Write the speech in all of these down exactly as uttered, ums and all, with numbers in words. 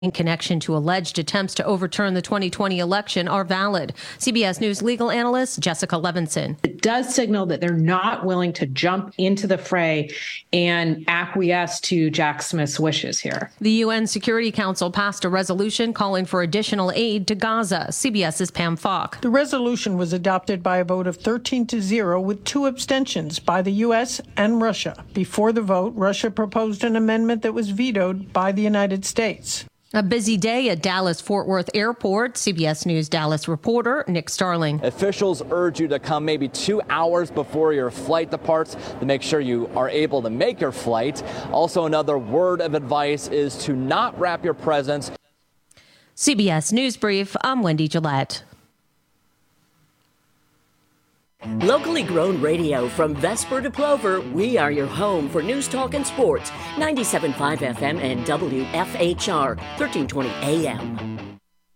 in connection to alleged attempts to overturn the twenty twenty election are valid. C B S News legal analyst Jessica Levinson. It does signal that they're not willing to jump into the fray and acquiesce to Jack Smith's wishes here. The U N Security Council passed a resolution calling for additional aid to Gaza. CBS's Pam Falk. The resolution was adopted by a vote of thirteen to zero with two abstentions by the U S and Russia. Before the vote, Russia proposed an amendment that was vetoed by the United States. A busy day at Dallas-Fort Worth Airport. C B S News Dallas reporter Nick Starling. Officials urge you to come maybe two hours before your flight departs to make sure you are able to make your flight. Also, another word of advice is to not wrap your presents. C B S News Brief, I'm Wendy Gillette. Locally grown radio from Vesper to Plover, we are your home for news, talk, and sports. ninety-seven point five F M and W F H R, thirteen twenty A M.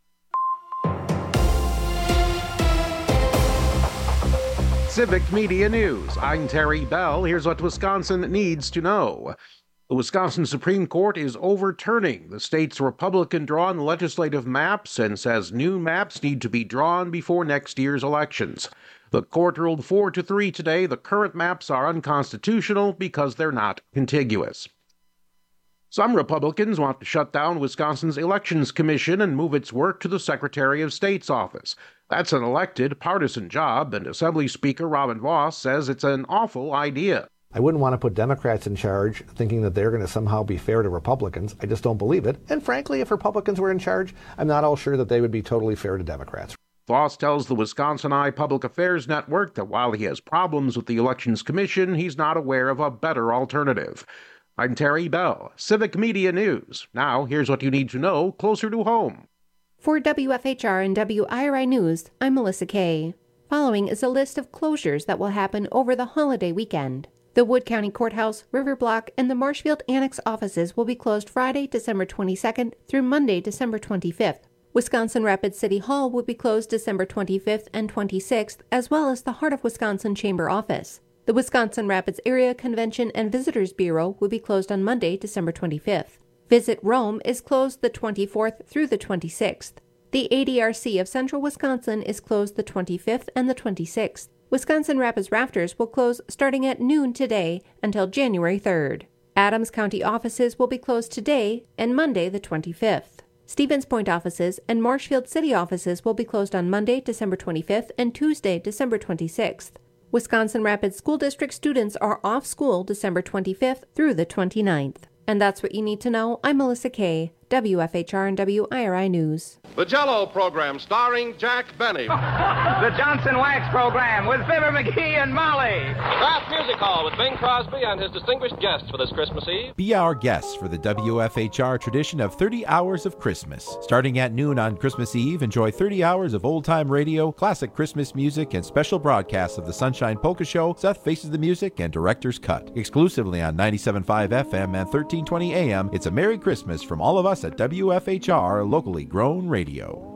Civic Media News. I'm Terry Bell. Here's what Wisconsin needs to know. The Wisconsin Supreme Court is overturning the state's Republican-drawn legislative maps and says new maps need to be drawn before next year's elections. The court ruled four to three today the current maps are unconstitutional because they're not contiguous. Some Republicans want to shut down Wisconsin's Elections Commission and move its work to the Secretary of State's office. That's an elected, partisan job, and Assembly Speaker Robin Vos says it's an awful idea. I wouldn't want to put Democrats in charge thinking that they're going to somehow be fair to Republicans. I just don't believe it. And frankly, if Republicans were in charge, I'm not all sure that they would be totally fair to Democrats. Vos tells the Wisconsin Eye Public Affairs Network that while he has problems with the Elections Commission, he's not aware of a better alternative. I'm Terry Bell, Civic Media News. Now, here's what you need to know closer to home. For W F H R and W I R I News, I'm Melissa Kay. Following is a list of closures that will happen over the holiday weekend. The Wood County Courthouse, River Block, and the Marshfield Annex offices will be closed Friday, December twenty-second through Monday, December twenty-fifth. Wisconsin Rapids City Hall will be closed December twenty-fifth and twenty-sixth, as well as the Heart of Wisconsin Chamber office. The Wisconsin Rapids Area Convention and Visitors Bureau will be closed on Monday, December twenty-fifth. Visit Rome is closed the twenty-fourth through the twenty-sixth. The A D R C of Central Wisconsin is closed the twenty-fifth and the twenty-sixth. Wisconsin Rapids Rafters will close starting at noon today until January third. Adams County offices will be closed today and Monday the twenty-fifth. Stevens Point offices and Marshfield City offices will be closed on Monday, December twenty-fifth and Tuesday, December twenty-sixth. Wisconsin Rapids School District students are off school December twenty-fifth through the twenty-ninth. And that's what you need to know. I'm Melissa Kay, W F H R and W I R I News. The Jell-O program starring Jack Benny. The Johnson Wax program with Fibber McGee and Molly. Kraft Music Hall with Bing Crosby and his distinguished guests for this Christmas Eve. Be our guests for the W F H R tradition of thirty hours of Christmas. Starting at noon on Christmas Eve, enjoy thirty hours of old-time radio, classic Christmas music, and special broadcasts of the Sunshine Polka Show, Seth Faces the Music, and Director's Cut. Exclusively on ninety-seven point five F M and thirteen twenty A M, it's a Merry Christmas from all of us at W F H R, locally grown radio.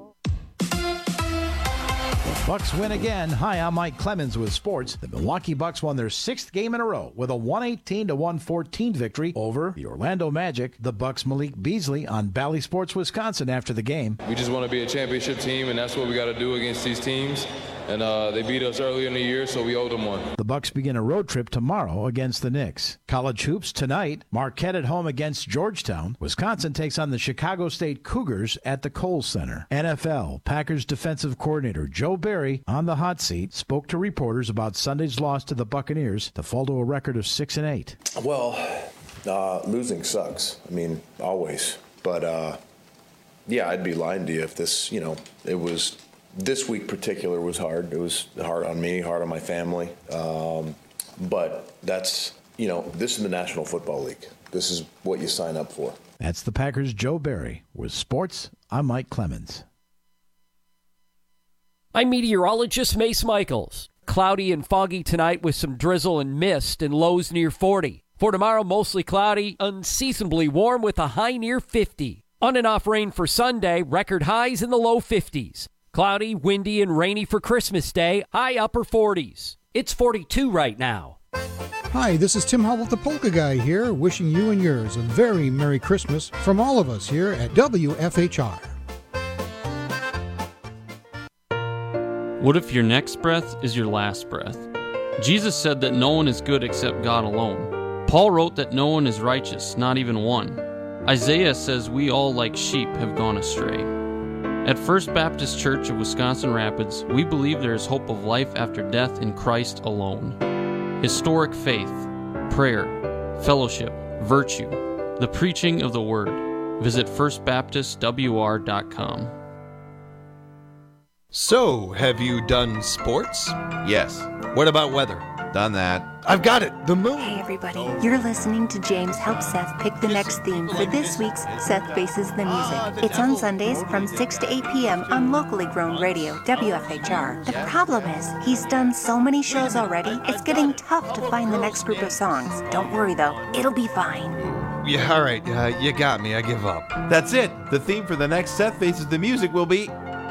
Bucks win again. Hi, I'm Mike Clemens with sports. The Milwaukee Bucks won their sixth game in a row with a one eighteen to one fourteen victory over the Orlando Magic. The Bucks' Malik Beasley on Bally Sports Wisconsin after the game. We just want to be a championship team, and that's what we got to do against these teams. And uh, they beat us earlier in the year, so we owed them one. The Bucks begin a road trip tomorrow against the Knicks. College hoops tonight. Marquette at home against Georgetown. Wisconsin takes on the Chicago State Cougars at the Kohl Center. N F L. Packers defensive coordinator Joe Barry on the hot seat spoke to reporters about Sunday's loss to the Buccaneers to fall to a record of six and eight. Well, uh, losing sucks. I mean, always. But uh, yeah, I'd be lying to you if this, you know, it was. This week particular was hard. It was hard on me, hard on my family. Um, but that's, you know, this is the National Football League. This is what you sign up for. That's the Packers' Joe Barry. With sports, I'm Mike Clemens. I'm meteorologist Mace Michaels. Cloudy and foggy tonight with some drizzle and mist and lows near forty. For tomorrow, mostly cloudy, unseasonably warm with a high near fifty. On and off rain for Sunday, record highs in the low fifties. Cloudy, windy, and rainy for Christmas Day, high upper forties. It's forty-two right now. Hi, this is Tim Hubble, the Polka Guy here, wishing you and yours a very Merry Christmas from all of us here at W F H R. What if your next breath is your last breath? Jesus said that no one is good except God alone. Paul wrote that no one is righteous, not even one. Isaiah says we all, like sheep, have gone astray. At First Baptist Church of Wisconsin Rapids, we believe there is hope of life after death in Christ alone. Historic faith, prayer, fellowship, virtue, the preaching of the Word. Visit first baptist w r dot com. So, have you done sports? Yes. What about weather? Done that. I've got it, the moon. Hey everybody, you're listening to James help Seth pick the next theme for this week's Seth Faces the Music. It's on Sundays from six to eight p.m. on locally grown radio, W F H R. The problem is, he's done so many shows already, it's getting tough to find the next group of songs. Don't worry though, it'll be fine. Yeah, all right, uh, you got me, I give up. That's it. The theme for the next Seth Faces the Music will be...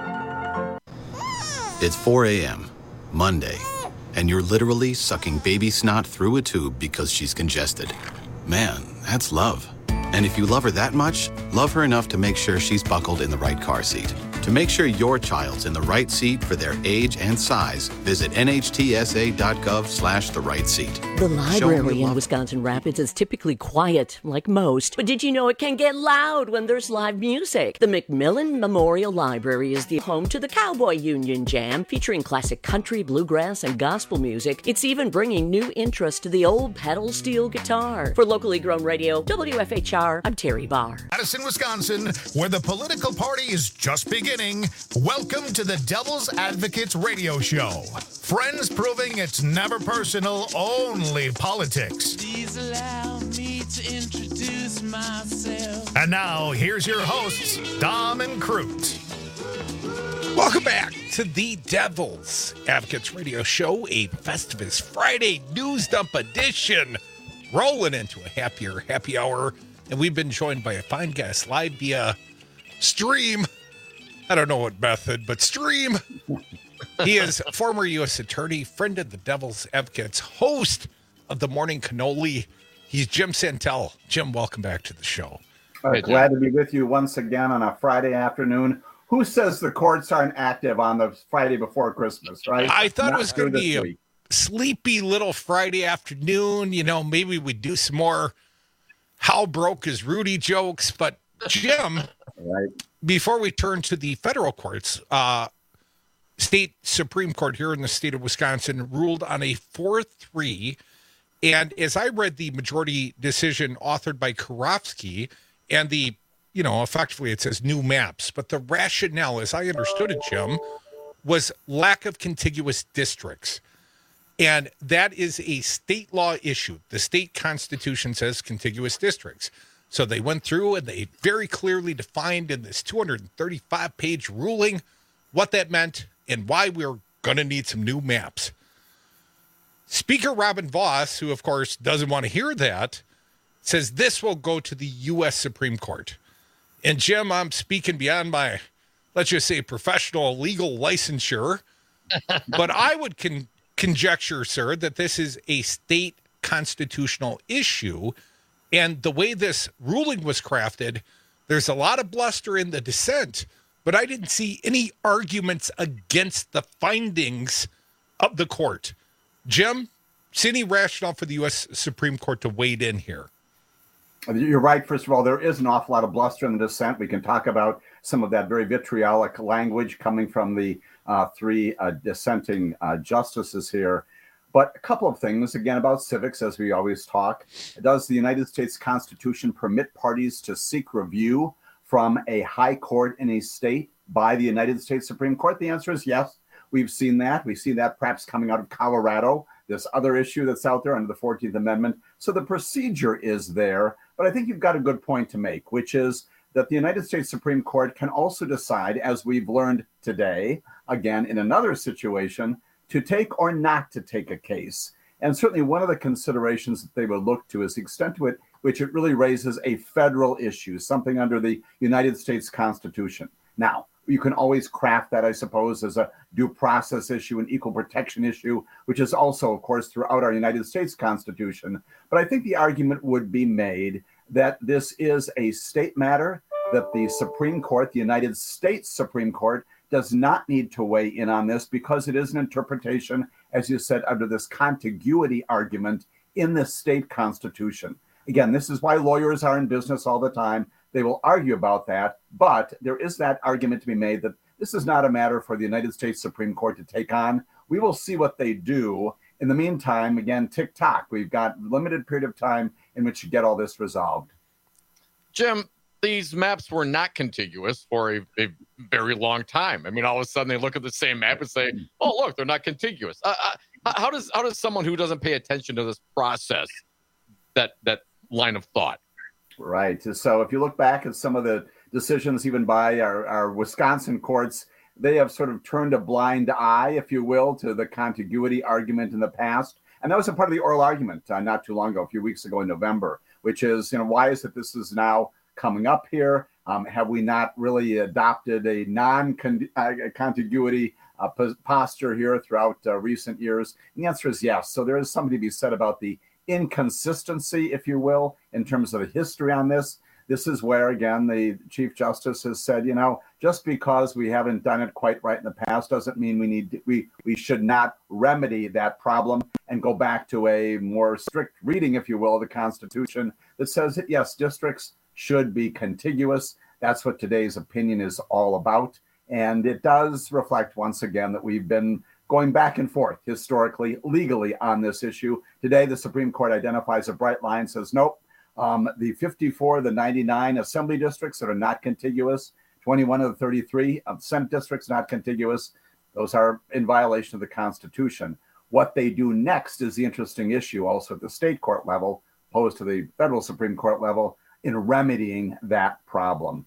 It's four a.m., Monday, and you're literally sucking baby snot through a tube because she's congested. Man, that's love. And if you love her that much, love her enough to make sure she's buckled in the right car seat. To make sure your child's in the right seat for their age and size, visit n h t s a dot gov slash the right seat. The library in Wisconsin Rapids is typically quiet, like most. But did you know it can get loud when there's live music? The McMillan Memorial Library is the home to the Cowboy Union Jam, featuring classic country, bluegrass, and gospel music. It's even bringing new interest to the old pedal steel guitar. For locally grown radio, W F H R, I'm Terry Barr. Madison, Wisconsin, where the political party is just beginning. Welcome to the Devil's Advocates radio show. Friends proving it's never personal, only politics. Please allow me to introduce myself. And now, here's your hosts, Dom and Crute. Welcome back to the Devil's Advocates radio show, a Festivus Friday news dump edition. Rolling into a happier happy hour. And we've been joined by a fine guest live via stream. I don't know what method, but stream. He is a former U S attorney, friend of the Devil's Advocates, host of the Morning Cannoli. He's Jim Santel. Jim, welcome back to the show. Uh, glad to be with you once again on a Friday afternoon. Who says the courts aren't active on the Friday before Christmas, right? I thought Not it was going to be week. a sleepy little Friday afternoon. You know, maybe we'd do some more how broke is Rudy jokes. But, Jim, right. Before we turn to the federal courts, uh, state Supreme Court here in the state of Wisconsin ruled on a four three. And as I read the majority decision authored by Karofsky and the, you know, effectively it says new maps, but the rationale, as I understood it, Jim, was lack of contiguous districts. And that is a state law issue. The state constitution says contiguous districts. So they went through and they very clearly defined in this two hundred thirty-five page ruling what that meant and why we're going to need some new maps. Speaker Robin Vos, who of course doesn't want to hear that, says this will go to the U S Supreme Court. And Jim, I'm speaking beyond my, let's just say, professional legal licensure, but I would con- conjecture, sir, that this is a state constitutional issue. And the way this ruling was crafted, there's a lot of bluster in the dissent, but I didn't see any arguments against the findings of the court. Jim, see any rationale for the U S Supreme Court to wade in here? You're right. First of all, there is an awful lot of bluster in the dissent. We can talk about some of that very vitriolic language coming from the uh, three uh, dissenting uh, justices here. But a couple of things, again, about civics, as we always talk. Does the United States Constitution permit parties to seek review from a high court in a state by the United States Supreme Court? The answer is yes. We've seen that. We've seen that perhaps coming out of Colorado, this other issue that's out there under the fourteenth Amendment. So the procedure is there. But I think you've got a good point to make, which is that the United States Supreme Court can also decide, as we've learned today, again, in another situation, to take or not to take a case. And certainly one of the considerations that they will look to is the extent to it which it really raises a federal issue, something under the United States Constitution. Now, You can always craft that, I suppose, as a due process issue, an equal protection issue, which is also, of course, throughout our United States Constitution. But I think the argument would be made that this is a state matter, that the Supreme Court, the United States Supreme Court, does not need to weigh in on this because it is an interpretation, as you said, under this contiguity argument in the state constitution. Again, this is why lawyers are in business all the time. They will argue about that, but there is that argument to be made that this is not a matter for the United States Supreme Court to take on. We will see what they do. In the meantime, again, tick-tock. We've got a limited period of time in which to get all this resolved. Jim, these maps were not contiguous for a, a very long time. I mean, all of a sudden they look at the same map and say, oh, look, they're not contiguous. Uh, uh, how does how does someone who doesn't pay attention to this process, that that line of thought? Right. So if you look back at some of the decisions even by our, our Wisconsin courts, they have sort of turned a blind eye, if you will, to the contiguity argument in the past. And that was a part of the oral argument uh, not too long ago, a few weeks ago in November, which is, you know, why is it this is now coming up here? Um, have we not really adopted a non-contiguity uh, posture here throughout uh, recent years? And the answer is yes. So there is something to be said about the inconsistency, if you will, in terms of the history on this. This is where, again, the Chief Justice has said, you know, just because we haven't done it quite right in the past doesn't mean we need to, we we should not remedy that problem and go back to a more strict reading, if you will, of the Constitution that says that, yes, districts should be contiguous. That's what today's opinion is all about. And it does reflect, once again, that we've been going back and forth historically, legally on this issue. Today, the Supreme Court identifies a bright line, says, nope, um, the fifty-four, the ninety-nine assembly districts that are not contiguous, twenty-one of the thirty-three Senate districts not contiguous, those are in violation of the Constitution. What they do next is the interesting issue also at the state court level, opposed to the federal Supreme Court level, in remedying that problem.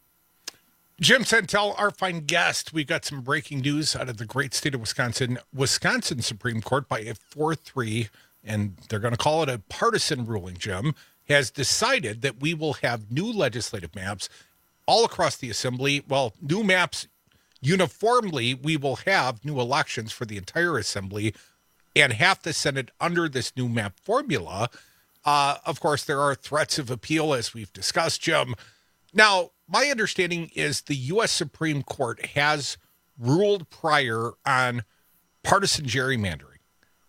Jim Santel, our fine guest. We've got some breaking news out of the great state of Wisconsin. Wisconsin Supreme Court, by a four three, and they're going to call it a partisan ruling, Jim, has decided that we will have new legislative maps all across the assembly. Well, new maps uniformly, we will have new elections for the entire assembly and half the Senate under this new map formula. Uh, of course, there are threats of appeal, as we've discussed, Jim. Now, my understanding is the U S Supreme Court has ruled prior on partisan gerrymandering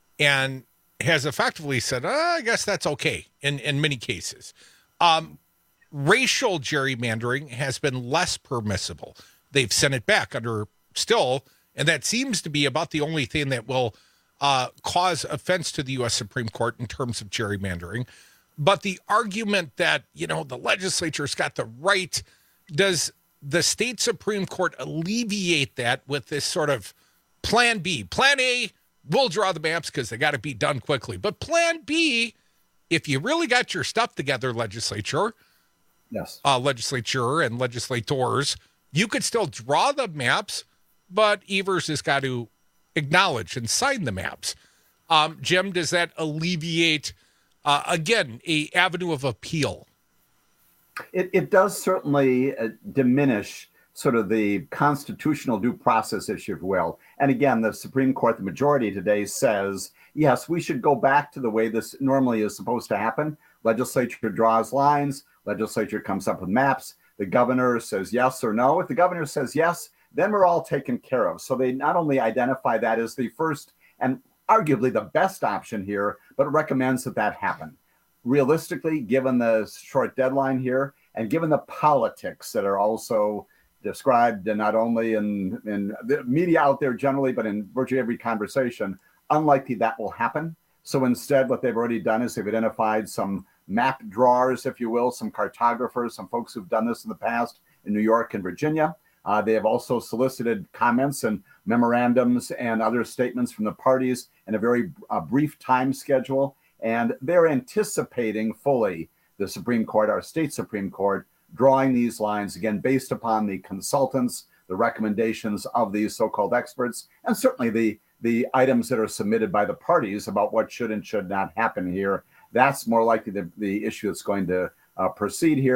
and has effectively said, oh, I guess that's okay in, in many cases. Um, racial gerrymandering has been less permissible. They've sent it back under still, and that seems to be about the only thing that will uh, cause offense to the U S Supreme Court in terms of gerrymandering. But the argument that, you know, the legislature's got the right, does the state Supreme Court alleviate that with this sort of plan B? Plan A, we'll draw the maps because they got to be done quickly. But plan B, if you really got your stuff together, legislature, yes, uh, legislature and legislators, you could still draw the maps, but Evers has got to acknowledge and sign the maps. Um, Jim, does that alleviate, uh, again, a avenue of appeal? It, it does certainly uh, diminish sort of the constitutional due process issue, if you will. And again, the Supreme Court, the majority today says, yes, we should go back to the way this normally is supposed to happen. Legislature draws lines, legislature comes up with maps, the governor says yes or no. If the governor says yes, then we're all taken care of. So they not only identify that as the first and arguably the best option here, but recommends that that happen. Realistically, given the short deadline here, and given the politics that are also described not only in, in the media out there generally, but in virtually every conversation, unlikely that will happen. So instead, what they've already done is they've identified some map drawers, if you will, some cartographers, some folks who've done this in the past in New York and Virginia. Uh, they have also solicited comments and memorandums and other statements from the parties in a very uh, brief time schedule. And they're anticipating fully the Supreme Court, our state Supreme Court, drawing these lines, again, based upon the consultants, the recommendations of these so-called experts, and certainly the, the items that are submitted by the parties about what should and should not happen here. That's more likely the, the issue that's going to uh, proceed here.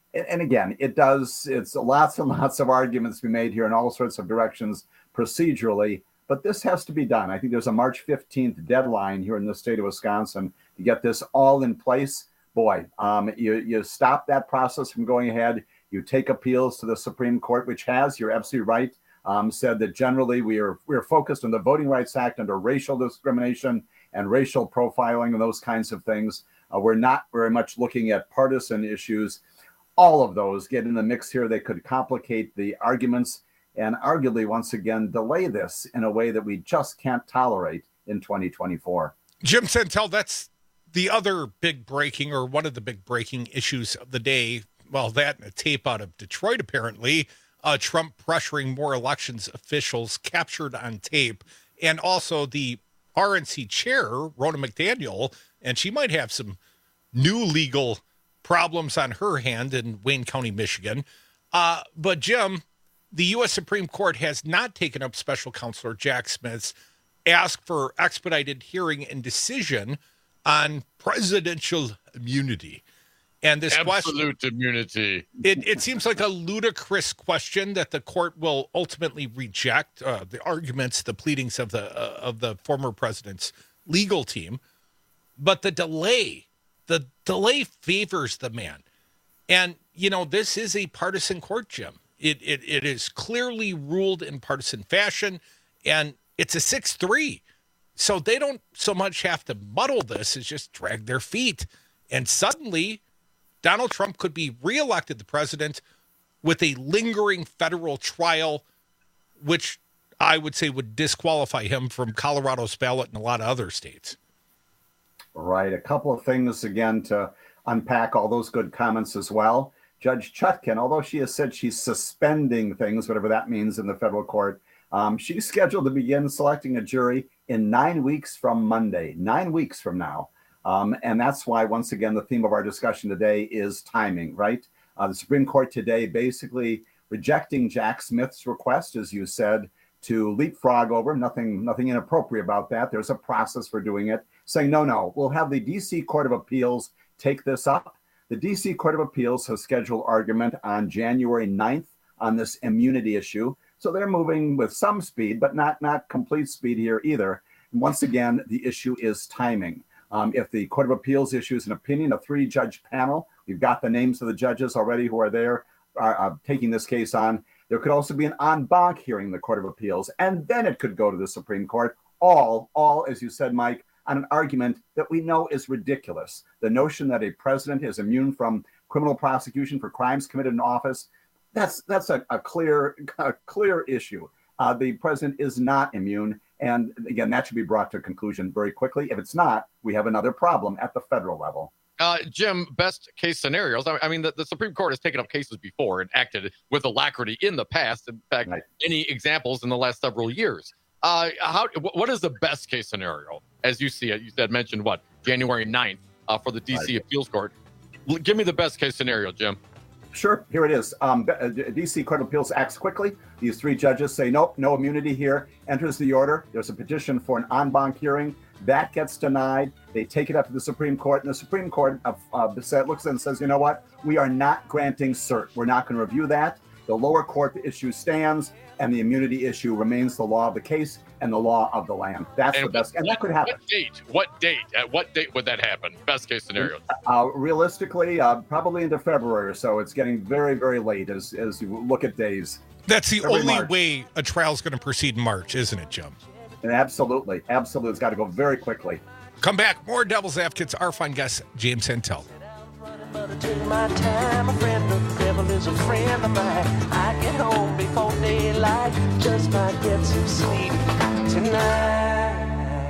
And, and again, it does, it's lots and lots of arguments to be made here in all sorts of directions procedurally, but this has to be done. I think there's a March fifteenth deadline here in the state of Wisconsin to get this all in place. Boy, um, you, you stop that process from going ahead. You take appeals to the Supreme Court, which has, you're absolutely right, um, said that generally we are we are focused on the Voting Rights Act under racial discrimination and racial profiling and those kinds of things. Uh, we're not very much looking at partisan issues. All of those get in the mix here. They could complicate the arguments and arguably, once again, delay this in a way that we just can't tolerate in twenty twenty-four. Jim Santel, that's the other big breaking, or one of the big breaking issues of the day. Well, that and a tape out of Detroit, apparently. Uh, Trump pressuring more elections officials captured on tape. And also the R N C chair, Ronna McDaniel, and she might have some new legal problems on her hand in Wayne County, Michigan. Uh, but, Jim, the U S Supreme Court has not taken up Special Counselor Jack Smith's ask for expedited hearing and decision on presidential immunity. And this absolute question, immunity. It, it seems like a ludicrous question that the court will ultimately reject uh, the arguments, the pleadings of the uh, of the former president's legal team. But the delay, the delay favors the man. And, you know, this is a partisan court, Jim. It it it is clearly ruled in partisan fashion, and it's a six three. So they don't so much have to muddle this as just drag their feet. And suddenly Donald Trump could be reelected the president with a lingering federal trial, which I would say would disqualify him from Colorado's ballot and a lot of other states. Right. A couple of things, again, to unpack all those good comments as well. Judge Chutkan, although she has said she's suspending things, whatever that means in the federal court, um, she's scheduled to begin selecting a jury in nine weeks from Monday, nine weeks from now. Um, and that's why, once again, the theme of our discussion today is timing, right? Uh, the Supreme Court today basically rejecting Jack Smith's request, as you said, to leapfrog over, nothing, nothing inappropriate about that. There's a process for doing it, saying, no, no, we'll have the D C Court of Appeals take this up. The D C Court of Appeals has scheduled argument on January ninth on this immunity issue. So they're moving with some speed, but not, not complete speed here either. And once again, the issue is timing. Um, if the Court of Appeals issues an opinion, a three-judge panel, we've got the names of the judges already who are there are, uh, taking this case on. There could also be an en banc hearing in the Court of Appeals, and then it could go to the Supreme Court, all, all, as you said, Mike, on an argument that we know is ridiculous. The notion that a president is immune from criminal prosecution for crimes committed in office, that's that's a, a clear a clear issue. Uh, the president is not immune. And again, that should be brought to a conclusion very quickly. If it's not, we have another problem at the federal level. Uh, Jim, best case scenarios. I mean, the, the Supreme Court has taken up cases before and acted with alacrity in the past. In fact, right. Any examples in the last several years. Uh, how? What is the best case scenario as you see it? You said mentioned what January ninth uh, for the D C right. Appeals Court. Give me the best case scenario, Jim. Sure. Here it is. Um, D C Court of Appeals acts quickly. These three judges say, nope, no immunity here, enters the order. There's a petition for an en banc hearing. That gets denied. They take it up to the Supreme Court, and the Supreme Court uh, uh, looks and says, you know what? We are not granting cert. We're not going to review that. The lower court issue stands, and the immunity issue remains the law of the case and the law of the land. That's and the best. What, and that could happen. What date? What date? At what date would that happen? Best case scenario. Uh, realistically, uh, probably into February or so. It's getting very, very late as, as you look at days. That's the February, only March. way a trial is going to proceed in March, isn't it, Jim? And absolutely. Absolutely. It's got to go very quickly. Come back. More Devil's Advocates. Our fine guest, James Santel. Take my time, a friend of the devil is a friend of mine. I get home before daylight, just might get some sleep tonight.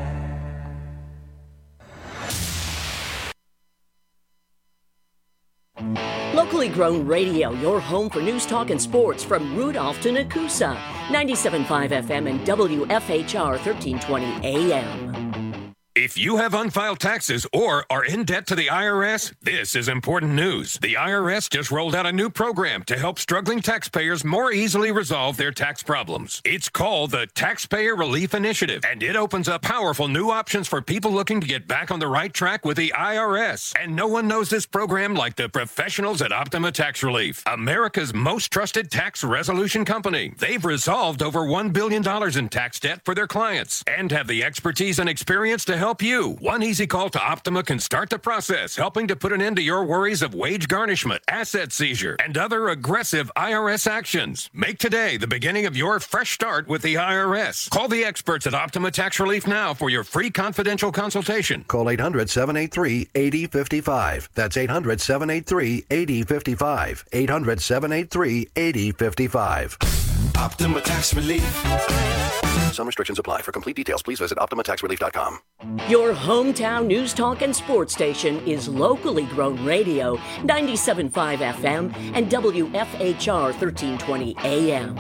Locally grown radio, your home for news, talk, and sports from Rudolph to ninety-seven point five F M and W F H R thirteen twenty A M. A If you have unfiled taxes or are in debt to the I R S, this is important news. The I R S just rolled out a new program to help struggling taxpayers more easily resolve their tax problems. It's called the Taxpayer Relief Initiative, and it opens up powerful new options for people looking to get back on the right track with the I R S. And no one knows this program like the professionals at Optima Tax Relief, America's most trusted tax resolution company. They've resolved over one billion dollars in tax debt for their clients and have the expertise and experience to help you. One easy call to Optima can start the process, helping to put an end to your worries of wage garnishment, asset seizure, and other aggressive I R S actions. Make today the beginning of your fresh start with the I R S. Call the experts at Optima Tax Relief now for your free confidential consultation. Call eight hundred, seven eight three, eight zero five five. That's eight hundred, seven eight three, eight zero five five. eight hundred, seven eight three, eight zero five five. Optima Tax Relief. Some restrictions apply. For complete details, please visit optima tax relief dot com. Your hometown news talk and sports station is locally grown radio, ninety-seven point five F M and W F H R thirteen twenty A M.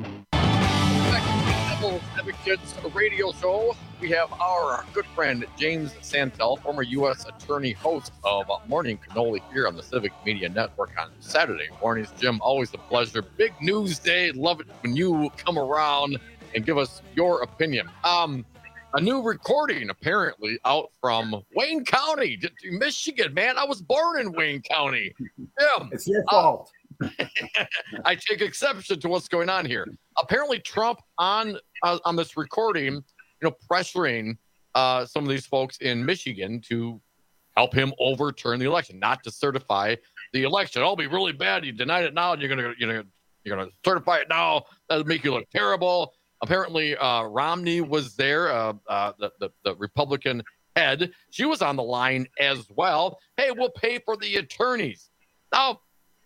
Devil's Advocates radio show. We have our good friend James Santel, former U S attorney, host of Morning Cannoli here on the Civic Media Network on Saturday mornings. Jim, always a pleasure. Big news day. Love it when you come around and give us your opinion. Um, a new recording apparently out from Wayne County, Michigan. Man, I was born in Wayne County. Jim, it's your fault. Uh, I take exception to what's going on here. Apparently, Trump on uh, on this recording, you know, pressuring uh, some of these folks in Michigan to help him overturn the election, not to certify the election. It'll be really bad. You denied it now, and you're gonna you know you're gonna certify it now. That'll make you look terrible. Apparently, uh, Romney was there, uh, uh, the, the, the Republican head. She was on the line as well. Hey, we'll pay for the attorneys. Now,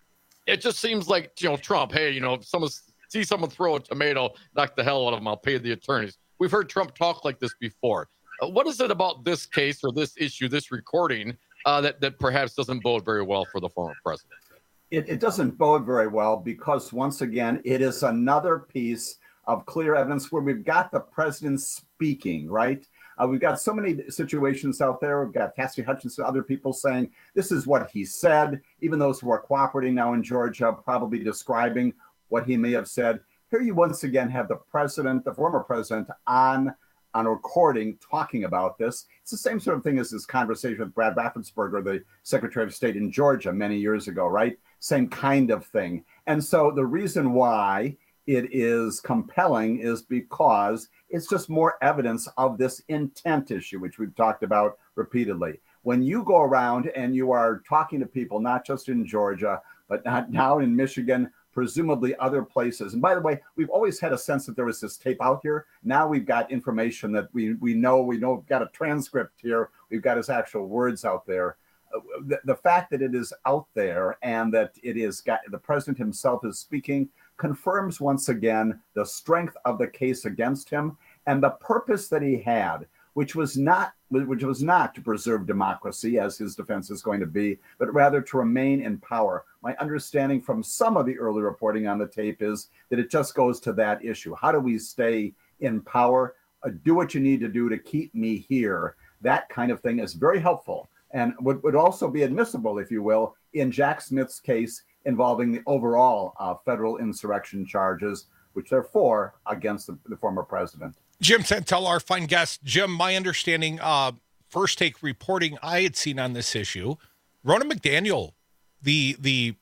it just seems like, you know, Trump, hey, you know, if someone see someone throw a tomato, knock the hell out of them, I'll pay the attorneys. We've heard Trump talk like this before. Uh, what is it about this case or this issue, this recording, uh, that, that perhaps doesn't bode very well for the former president? It, it doesn't bode very well because, once again, it is another piece of clear evidence where we've got the president speaking, right? Uh, we've got so many situations out there. We've got Cassidy Hutchinson, other people saying this is what he said. Even those who are cooperating now in Georgia, probably describing what he may have said. Here you once again have the president, the former president, on on a recording talking about this. It's the same sort of thing as this conversation with Brad Raffensperger, the Secretary of State in Georgia many years ago, right? Same kind of thing. And so the reason why it is compelling is because it's just more evidence of this intent issue, which we've talked about repeatedly. When you go around and you are talking to people, not just in Georgia, but not now in Michigan, presumably other places. And by the way, we've always had a sense that there was this tape out here. Now we've got information that we we know, we know we've got a transcript here. We've got his actual words out there. The, the fact that it is out there and that it is got the president himself is speaking confirms once again the strength of the case against him and the purpose that he had, which was not which was not to preserve democracy, as his defense is going to be, but rather to remain in power. My understanding from some of the early reporting on the tape is that it just goes to that issue. How do we stay in power? Uh, do what you need to do to keep me here. That kind of thing is very helpful and would, would also be admissible, if you will, in Jack Smith's case involving the overall uh, federal insurrection charges, which there are four against the, the former president. Jim Santel, our fine guest. Jim, my understanding, uh, First Take reporting I had seen on this issue, Ronna McDaniel, the the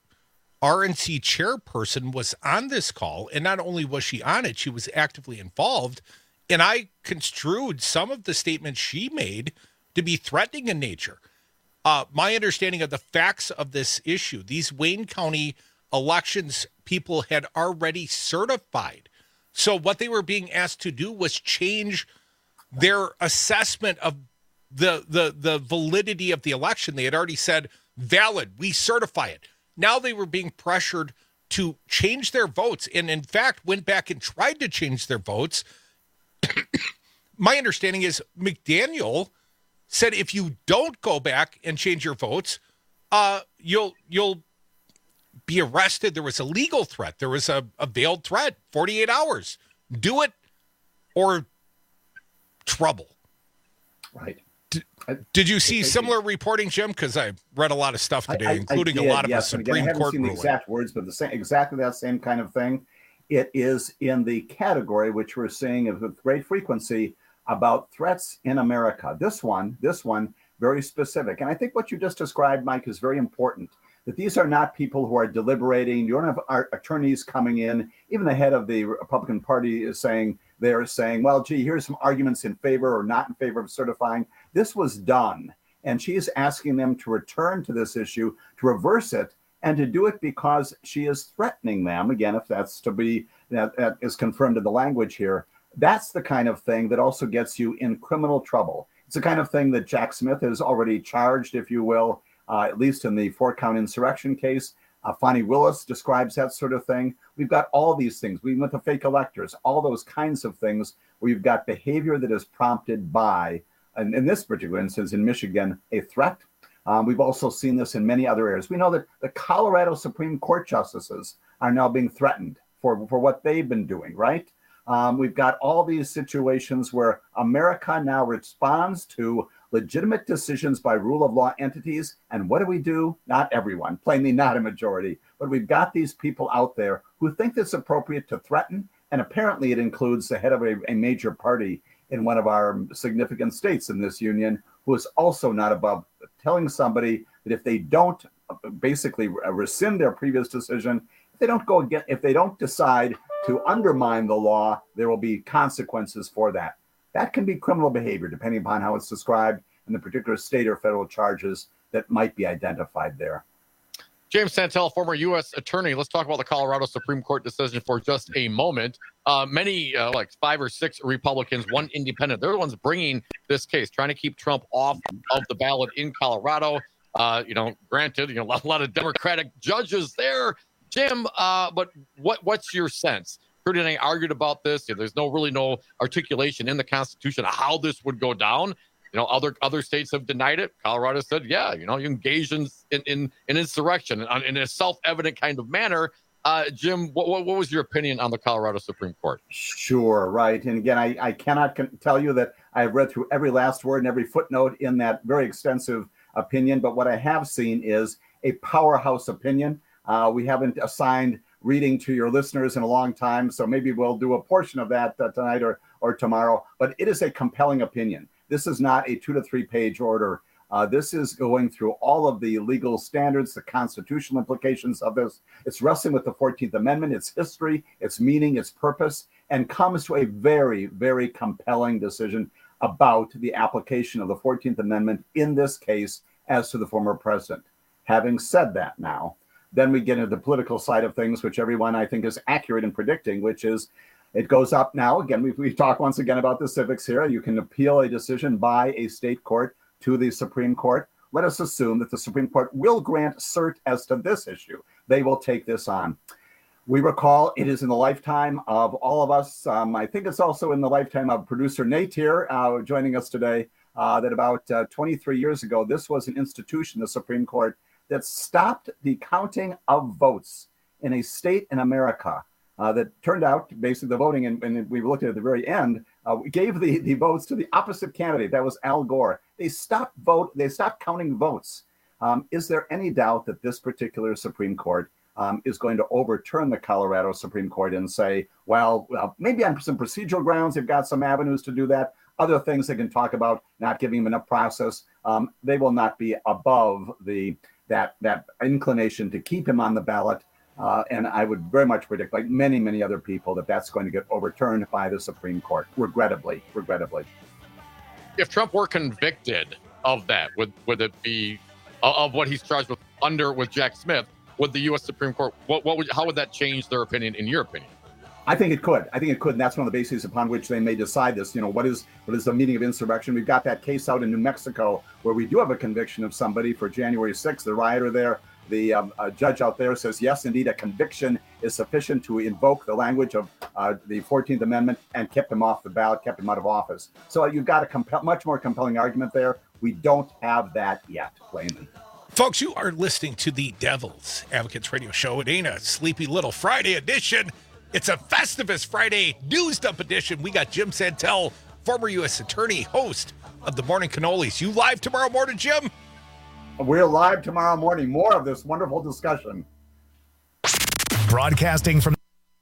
R N C chairperson, was on this call, and not only was she on it, she was actively involved, and I construed some of the statements she made to be threatening in nature. Uh, my understanding of the facts of this issue, these Wayne County elections people had already certified. So what they were being asked to do was change their assessment of the, the, the validity of the election. They had already said, valid, we certify it. Now they were being pressured to change their votes, and in fact went back and tried to change their votes. My understanding is McDaniel said if you don't go back and change your votes, uh, you'll you'll be arrested. There was a legal threat. There was a, a veiled threat, forty-eight hours. Do it or trouble. Right. D- Did you see similar reporting, Jim? Because I read a lot of stuff today, I, I, including I did, a lot of yes. the Again, Supreme I haven't Court seen the ruling. exact words, but the same, exactly that same kind of thing. It is in the category which we're seeing with great frequency about threats in America. This one, this one, very specific. And I think what you just described, Mike, is very important. That these are not people who are deliberating. You don't have our attorneys coming in. Even the head of the Republican Party is saying, they're saying, well, gee, here's some arguments in favor or not in favor of certifying. This was done. And she is asking them to return to this issue, to reverse it, and to do it because she is threatening them. Again, if that's to be, that, that is confirmed in the language here, that's the kind of thing that also gets you in criminal trouble. It's the kind of thing that Jack Smith has already charged, if you will, uh, at least in the four-count insurrection case. Uh, Fani Willis describes that sort of thing. We've got all these things. We went to fake electors, all those kinds of things where you've got behavior that is prompted by, and in this particular instance in Michigan, a threat. Um, we've also seen this in many other areas. We know that the Colorado Supreme Court justices are now being threatened for, for what they've been doing, right? Um, we've got all these situations where America now responds to legitimate decisions by rule of law entities. And what do we do? Not everyone, plainly not a majority. But we've got these people out there who think it's appropriate to threaten. And apparently it includes the head of a, a major party in one of our significant states in this union, who is also not above telling somebody that if they don't basically rescind their previous decision, if they don't go again, if they don't decide to undermine the law, there will be consequences for that. That can be criminal behavior, depending upon how it's described in the particular state or federal charges that might be identified there. James Santel, former U S attorney. Let's talk about the Colorado Supreme Court decision for just a moment. Uh, many, uh, like five or six Republicans, one independent, they're the ones bringing this case, trying to keep Trump off of the ballot in Colorado. Uh, you know, granted, you know, a lot of Democratic judges there, Jim. Uh, but what what's your sense? Kurt and I argued about this. There's no really no articulation in the Constitution of how this would go down. You know, other other states have denied it. Colorado said, yeah, you know, you engage in in, in, in insurrection in, in a self-evident kind of manner. Uh, Jim, what, what was your opinion on the Colorado Supreme Court? Sure, right. And again, I, I cannot con- tell you that I've read through every last word and every footnote in that very extensive opinion. But what I have seen is a powerhouse opinion. Uh, we haven't assigned reading to your listeners in a long time, so maybe we'll do a portion of that uh, tonight or, or tomorrow. But it is a compelling opinion. This is not a two to three page order. Uh, this is going through all of the legal standards, the constitutional implications of this. It's wrestling with the fourteenth Amendment, its history, its meaning, its purpose, and comes to a very, very compelling decision about the application of the fourteenth Amendment in this case as to the former president. Having said that now, then we get into the political side of things, which everyone I think is accurate in predicting, which is it goes up now. Again, we, we talk once again about the civics here. You can appeal a decision by a state court to the Supreme Court. Let us assume that the Supreme Court will grant cert as to this issue. They will take this on. We recall it is in the lifetime of all of us. Um, I think it's also in the lifetime of producer Nate here, uh, joining us today, uh, that about uh, twenty-three years ago, this was an institution, the Supreme Court, that stopped the counting of votes in a state in America uh, that turned out, basically the voting, and, and we looked at, at the very end, uh, we gave the, the votes to the opposite candidate. That was Al Gore. They stopped vote. They stopped counting votes. Um, is there any doubt that this particular Supreme Court um, is going to overturn the Colorado Supreme Court and say, well, well, maybe on some procedural grounds, they've got some avenues to do that. Other things they can talk about, not giving them enough process. Um, they will not be above the that that inclination to keep him on the ballot. Uh, and I would very much predict, like many, many other people, that that's going to get overturned by the Supreme Court, regrettably, regrettably. If Trump were convicted of that, would would it be of what he's charged with under with Jack Smith? Would the U S Supreme Court, what what would how would that change their opinion, in your opinion? I think it could. I think it could, and that's one of the bases upon which they may decide this. You know, what is what is the meaning of insurrection? We've got that case out in New Mexico where we do have a conviction of somebody for January sixth, the rioter there. The um, uh, judge out there says, yes, indeed, a conviction is sufficient to invoke the language of uh, the fourteenth Amendment and kept him off the ballot, kept him out of office. So you've got a compel- much more compelling argument there. We don't have that yet, plainly. Folks, you are listening to the Devil's Advocates Radio Show. It ain't a sleepy little Friday edition. It's a Festivus Friday news dump edition. We got Jim Santel, former U S attorney, host of the Morning Cannolis. You live tomorrow morning, Jim? We're live tomorrow morning. More of this wonderful discussion. Broadcasting from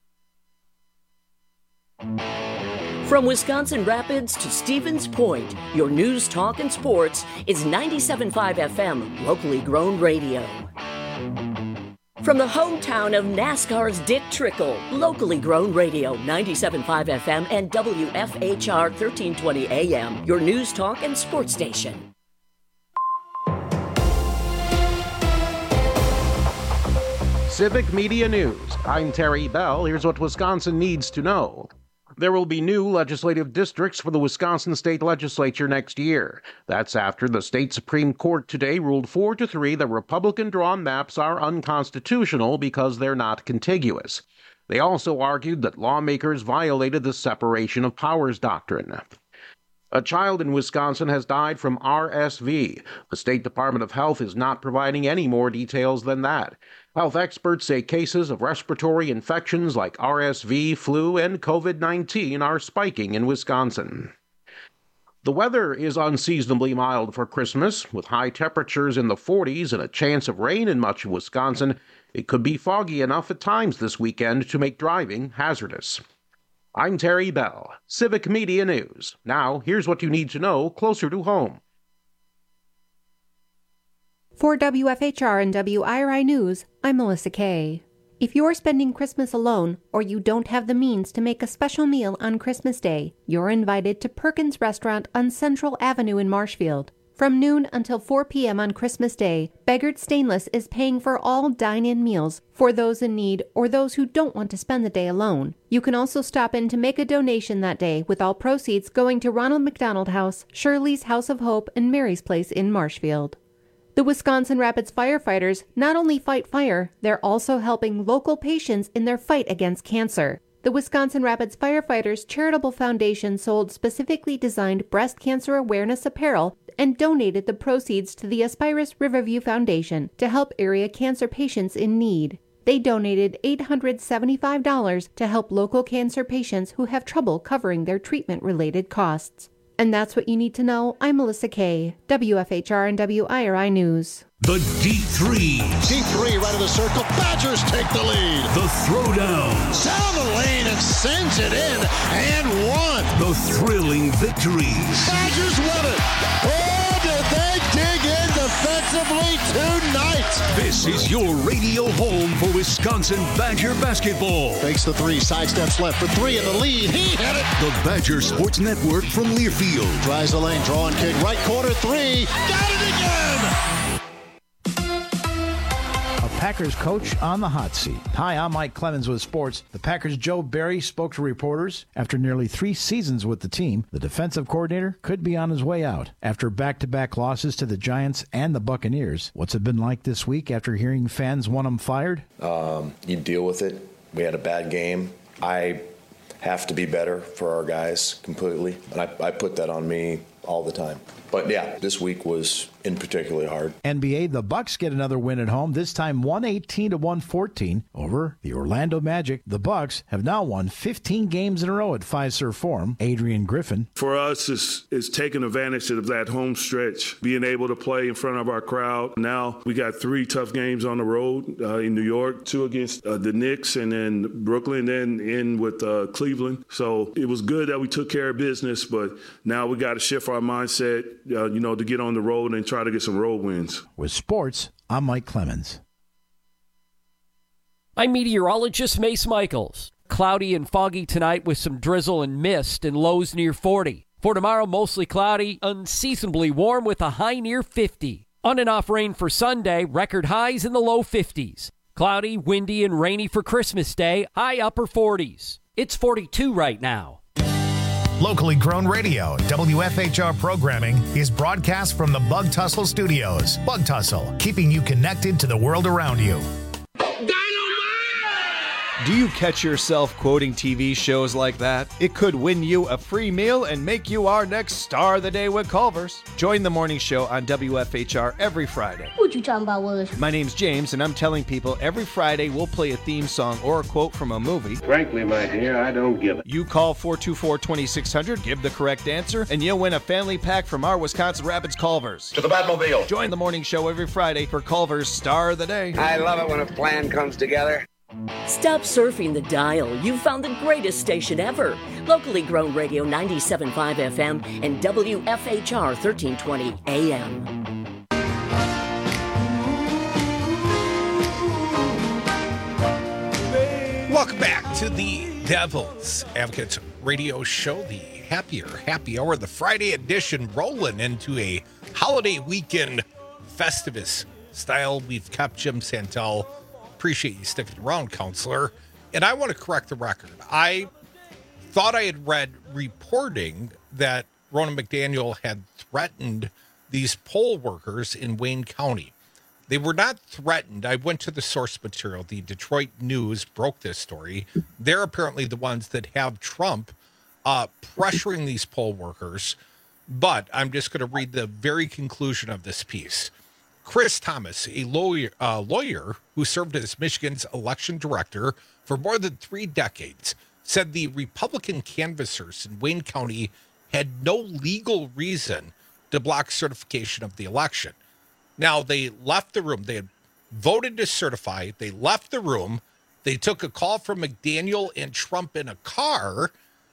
From Wisconsin Rapids to Stevens Point, your news, talk, and sports is ninety-seven point five F M, locally grown radio. From the hometown of NASCAR's Dick Trickle, locally grown radio, ninety-seven point five F M and W F H R thirteen twenty A M, your news, talk, and sports station. Civic Media News. I'm Terry Bell. Here's what Wisconsin needs to know. There will be new legislative districts for the Wisconsin State Legislature next year. That's after the state Supreme Court today ruled four to three that Republican-drawn maps are unconstitutional because they're not contiguous. They also argued that lawmakers violated the separation of powers doctrine. A child in Wisconsin has died from R S V. The State Department of Health is not providing any more details than that. Health experts say cases of respiratory infections like R S V, flu, and COVID nineteen are spiking in Wisconsin. The weather is unseasonably mild for Christmas, with high temperatures in the forties and a chance of rain in much of Wisconsin. It could be foggy enough at times this weekend to make driving hazardous. I'm Terry Bell, Civic Media News. Now, here's what you need to know closer to home. For W F H R and W I R I News, I'm Melissa Kay. If you're spending Christmas alone or you don't have the means to make a special meal on Christmas Day, you're invited to Perkins Restaurant on Central Avenue in Marshfield. From noon until four p.m. on Christmas Day, Beggart Stainless is paying for all dine-in meals for those in need or those who don't want to spend the day alone. You can also stop in to make a donation that day, with all proceeds going to Ronald McDonald House, Shirley's House of Hope, and Mary's Place in Marshfield. The Wisconsin Rapids firefighters not only fight fire, they're also helping local patients in their fight against cancer. The Wisconsin Rapids Firefighters Charitable Foundation sold specifically designed breast cancer awareness apparel and donated the proceeds to the Aspirus Riverview Foundation to help area cancer patients in need. They donated eight hundred seventy-five dollars to help local cancer patients who have trouble covering their treatment-related costs. And that's what you need to know. I'm Melissa Kay, W F H R and W I R I News. The deep three. Deep three, right of the circle. Badgers take the lead. The throwdown. Down the lane and sends it in and one. The thrilling victories. Badgers win it. Oh, did they dig in defensively tonight? This is your radio home for Wisconsin Badger basketball. Fakes the three, sidesteps left for three in the lead. He hit it. The Badger Sports Network from Learfield. Drives the lane, draw and kick, right corner three. Got it again. Packers coach on the hot seat. Hi, I'm Mike Clemens with sports. The Packers' Joe Barry spoke to reporters. After nearly three seasons with the team, the defensive coordinator could be on his way out. After back-to-back losses to the Giants and the Buccaneers, what's it been like this week after hearing fans want him fired? Um, you deal with it. We had a bad game. I have to be better for our guys completely, and I, I put that on me all the time. But yeah, this week was in particularly hard. N B A, the Bucks get another win at home, this time one eighteen to one fourteen over the Orlando Magic. The Bucks have now won fifteen games in a row at Fiserv Forum. Adrian Griffin. For us, it's, it's taking advantage of that home stretch, being able to play in front of our crowd. Now we got three tough games on the road uh, in New York, two against uh, the Knicks and then Brooklyn, then in with uh, Cleveland. So it was good that we took care of business, but now we got to shift our mindset, uh, you know, to get on the road and try to get some road wins. With sports, I'm Mike Clemens. I'm meteorologist Mace Michaels. Cloudy and foggy tonight with some drizzle and mist and lows near forty. For tomorrow, mostly cloudy, unseasonably warm with a high near fifty. On and off rain for Sunday, record highs in the low fifties. Cloudy, windy, and rainy for Christmas Day, high upper forties. It's forty-two right now. Locally grown radio, W F H R programming is broadcast from the Bug Tussle Studios. Bug Tussle, keeping you connected to the world around you. Do you catch yourself quoting T V shows like that? It could win you a free meal and make you our next star of the day with Culver's. Join the morning show on W F H R every Friday. What you talking about, Willis? My name's James, and I'm telling people every Friday we'll play a theme song or a quote from a movie. Frankly, my dear, I don't give it. You call four two four, two six zero zero, give the correct answer, and you'll win a family pack from our Wisconsin Rapids Culver's. To the Batmobile. Join the morning show every Friday for Culver's Star of the Day. I love it when a plan comes together. Stop surfing the dial. You've found the greatest station ever. Locally grown radio ninety-seven point five F M and W F H R thirteen twenty A M. Welcome back to the Devil's Advocates radio show, the happier happy hour, the Friday edition, rolling into a holiday weekend Festivus style. We've kept Jim Santel. Appreciate you sticking around, counselor. And I want to correct the record. I thought I had read reporting that Ronna McDaniel had threatened these poll workers in Wayne County. They were not threatened. I went to the source material. The Detroit News broke this story. They're apparently the ones that have Trump uh, pressuring these poll workers. But I'm just going to read the very conclusion of this piece. Chris Thomas, a lawyer, uh, lawyer who served as Michigan's election director for more than three decades, said the Republican canvassers in Wayne County had no legal reason to block certification of the election. Now, they left the room. They had voted to certify. They left the room. They took a call from McDaniel and Trump in a car,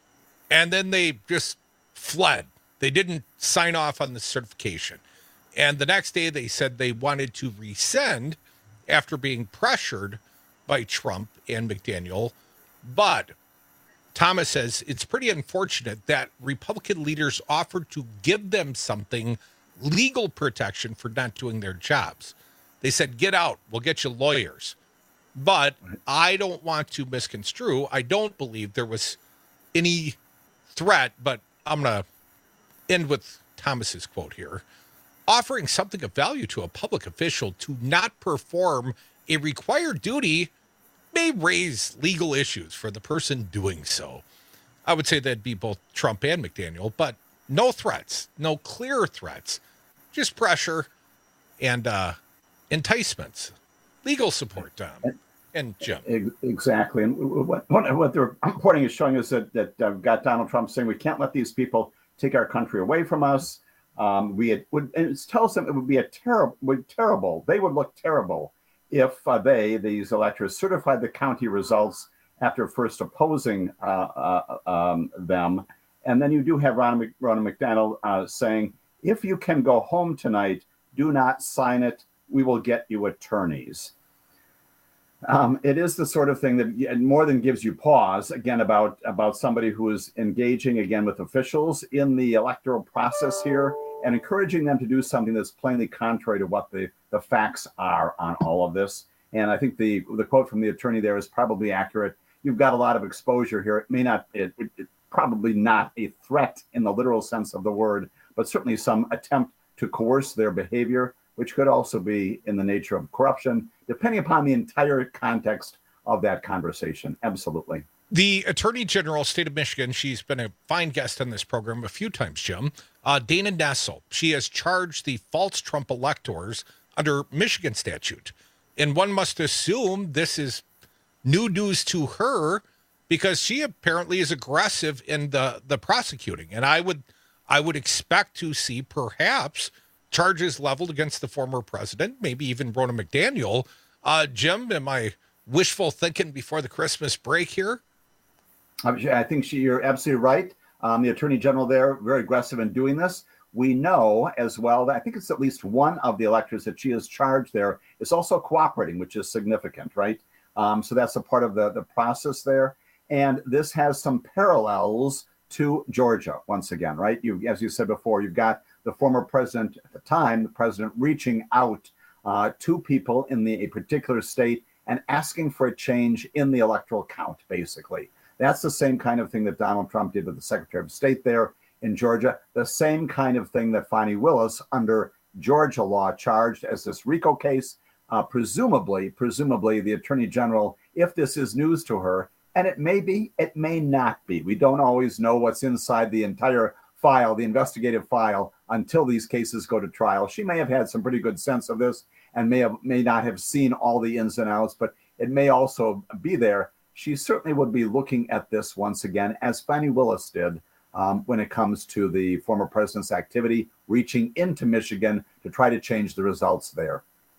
and then they just fled. They didn't sign off on the certification. And the next day, they said they wanted to rescind after being pressured by Trump and McDaniel. But Thomas says it's pretty unfortunate that Republican leaders offered to give them something, legal protection for not doing their jobs. They said, get out, we'll get you lawyers. But I don't want to misconstrue. I don't believe there was any threat, but I'm going to end with Thomas's quote here. Offering something of value to a public official to not perform a required duty may raise legal issues for the person doing so. I would say that'd be both Trump and McDaniel, but no threats, no clear threats, just pressure and uh, enticements, legal support, Tom and Jim. Exactly. And what, what the reporting is showing us that, that uh, got Donald Trump saying we can't let these people take our country away from us. Um, we had, would and it tells them it would be a terrible, would terrible. They would look terrible if uh, they, these electors, certified the county results after first opposing uh, uh, um, them. And then you do have Ronna, Ronna McDaniel uh, saying, if you can go home tonight, do not sign it. We will get you attorneys. Um, it is the sort of thing that more than gives you pause, again, about, about somebody who is engaging, again, with officials in the electoral process here and encouraging them to do something that's plainly contrary to what the, the facts are on all of this. And I think the the quote from the attorney there is probably accurate. You've got a lot of exposure here. It may not, it, it, it probably not a threat in the literal sense of the word, but certainly some attempt to coerce their behavior, which could also be in the nature of corruption, depending upon the entire context of that conversation. Absolutely. The Attorney General, State of Michigan, she's been a fine guest on this program a few times, Jim. Uh, Dana Nessel, she has charged the false Trump electors under Michigan statute. And one must assume this is new news to her because she apparently is aggressive in the, the prosecuting. And I would I would expect to see perhaps charges leveled against the former president, maybe even Ronna McDaniel. Uh, Jim, am I wishful thinking before the Christmas break here? I think she, you're absolutely right. Um, the Attorney General there, very aggressive in doing this. We know as well that I think it's at least one of the electors that she has charged there is also cooperating, which is significant, right? Um, so that's a part of the, the process there. And this has some parallels to Georgia, once again, right? You, as you said before, you've got the former president at the time, the president reaching out uh, to people in the, a particular state and asking for a change in the electoral count, basically. That's the same kind of thing that Donald Trump did with the Secretary of State there in Georgia, the same kind of thing that Fani Willis, under Georgia law, charged as this RICO case. Uh, presumably, presumably, the Attorney General if this is news to her. And it may be, it may not be. We don't always know what's inside the entire file, the investigative file, until these cases go to trial. She may have had some pretty good sense of this and may have may not have seen all the ins and outs, but it may also be there. She certainly would be looking at this once again, as Fani Willis did um, when it comes to the former president's activity, reaching into Michigan to try to change the results there.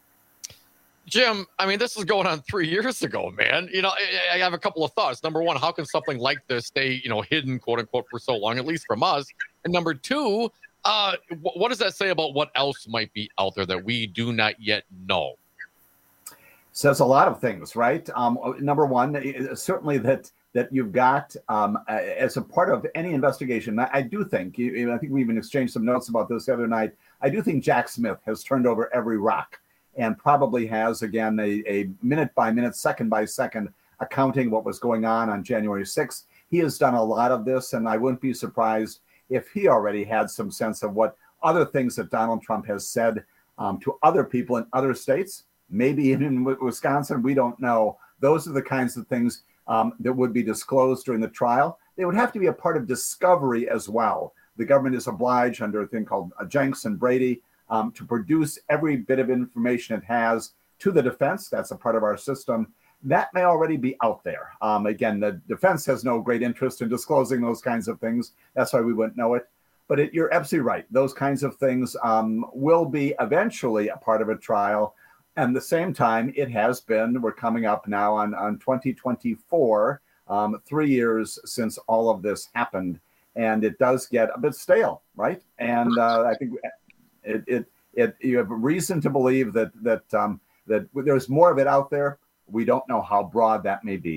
Jim, I mean, this is going on three years ago, man. You know, I, I have a couple of thoughts. Number one, how can something like this stay, you know, hidden, quote unquote, for so long, at least from us? And number two, uh, w- what does that say about what else might be out there that we do not yet know? Says a lot of things, right? Um, number one, certainly that that you've got um, as a part of any investigation. I, I do think, I think we even exchanged some notes about this the other night. I do think Jack Smith has turned over every rock, and probably has, again, a, a minute by minute, second by second accounting what was going on on January sixth. He has done a lot of this, and I wouldn't be surprised if he already had some sense of what other things that Donald Trump has said um, to other people in other states, maybe even in Wisconsin, we don't know. Those are the kinds of things um, that would be disclosed during the trial. They would have to be a part of discovery as well. The government is obliged under a thing called uh, Jenks and Brady Um, to produce every bit of information it has to the defense. That's a part of our system. That may already be out there. Um, again, the defense has no great interest in disclosing those kinds of things. That's why we wouldn't know it. But it, you're absolutely right. Those kinds of things um, will be eventually a part of a trial. And at the same time, it has been, we're coming up now on, on twenty twenty-four, um, three years since all of this happened. And it does get a bit stale, right? And uh, I think It, it, it, you have a reason to believe that that um, that there's more of it out there. We don't know how broad that may be.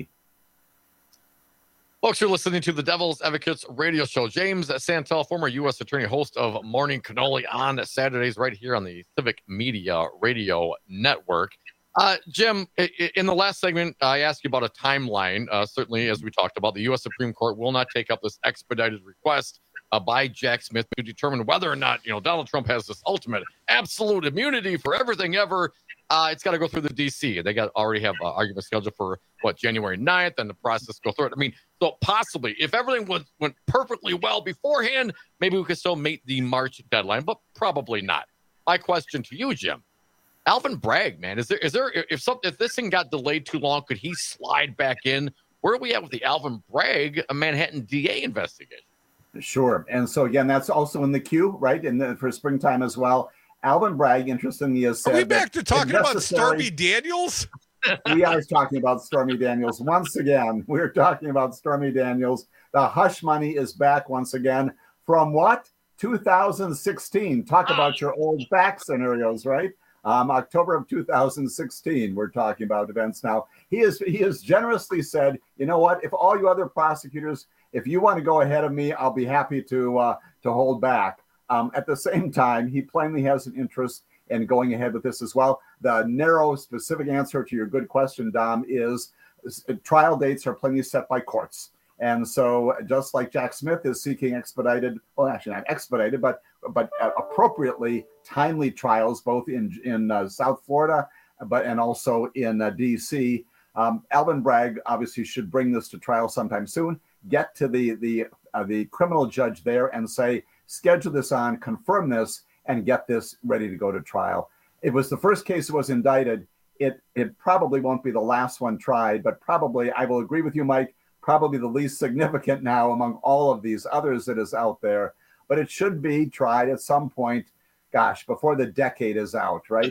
Folks, you're listening to the Devil's Advocates radio show. James Santel, former U S attorney, host of Morning Cannoli on Saturdays, right here on the Civic Media Radio Network. Uh, Jim, in the last segment, I asked you about a timeline. Uh, certainly, as we talked about, the U S Supreme Court will not take up this expedited request Uh, by Jack Smith to determine whether or not, you know, Donald Trump has this ultimate absolute immunity for everything ever. Uh, it's got to go through the D C. They got already have uh, argument scheduled for what, January ninth, and the process go through it. I mean, so possibly if everything went, went perfectly well beforehand, maybe we could still meet the March deadline, but probably not. My question to you, Jim, Alvin Bragg, man, is there is there if some if this thing got delayed too long, could he slide back in? Where are we at with the Alvin Bragg, a Manhattan D A investigation? Sure. And so, again, that's also in the queue, right? And then for springtime as well. Alvin Bragg, interestingly, has said. Are we back to talking about Stormy Daniels? We are talking about Stormy Daniels. Once again, we're talking about Stormy Daniels. The hush money is back once again from what? two thousand sixteen. Talk about your old back scenarios, right? Um, October of two thousand sixteen, we're talking about events now. He is he has generously said, you know what? If all you other prosecutors, if you want to go ahead of me, I'll be happy to uh, to hold back. Um, at the same time, he plainly has an interest in going ahead with this as well. The narrow, specific answer to your good question, Dom, is trial dates are plainly set by courts. And so just like Jack Smith is seeking expedited, well, actually not expedited, but but appropriately timely trials, both in, in uh, South Florida, but and also in uh, D C, um, Alvin Bragg obviously should bring this to trial sometime soon. Get to the the uh, the criminal judge there and say, schedule this on, confirm this, and get this ready to go to trial. It was the first case that was indicted. It it probably won't be the last one tried, but probably, I will agree with you, Mike, probably the least significant now among all of these others that is out there. But it should be tried at some point, gosh, before the decade is out, right?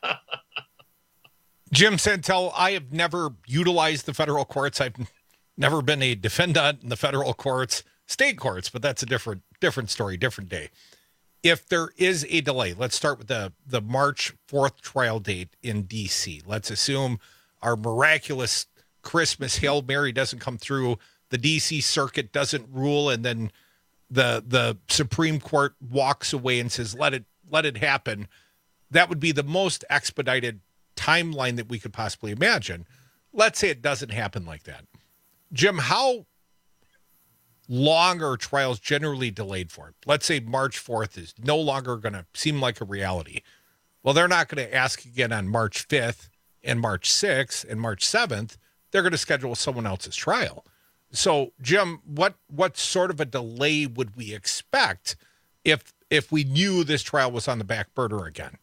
Jim Santel, I have never utilized the federal courts. I've never been a defendant in the federal courts, state courts, but that's a different different story, different day. If there is a delay, let's start with the, the March fourth trial date in D C. Let's assume our miraculous Christmas Hail Mary doesn't come through, the D C circuit doesn't rule, and then the the Supreme Court walks away and says, let it let it happen. That would be the most expedited timeline that we could possibly imagine. Let's say it doesn't happen like that. Jim, how long are trials generally delayed for? Let's say March fourth is no longer going to seem like a reality. Well, they're not going to ask again on March fifth and March sixth and March seventh. they're going to schedule someone else's trial. So, Jim, what what sort of a delay would we expect if if we knew this trial was on the back burner again?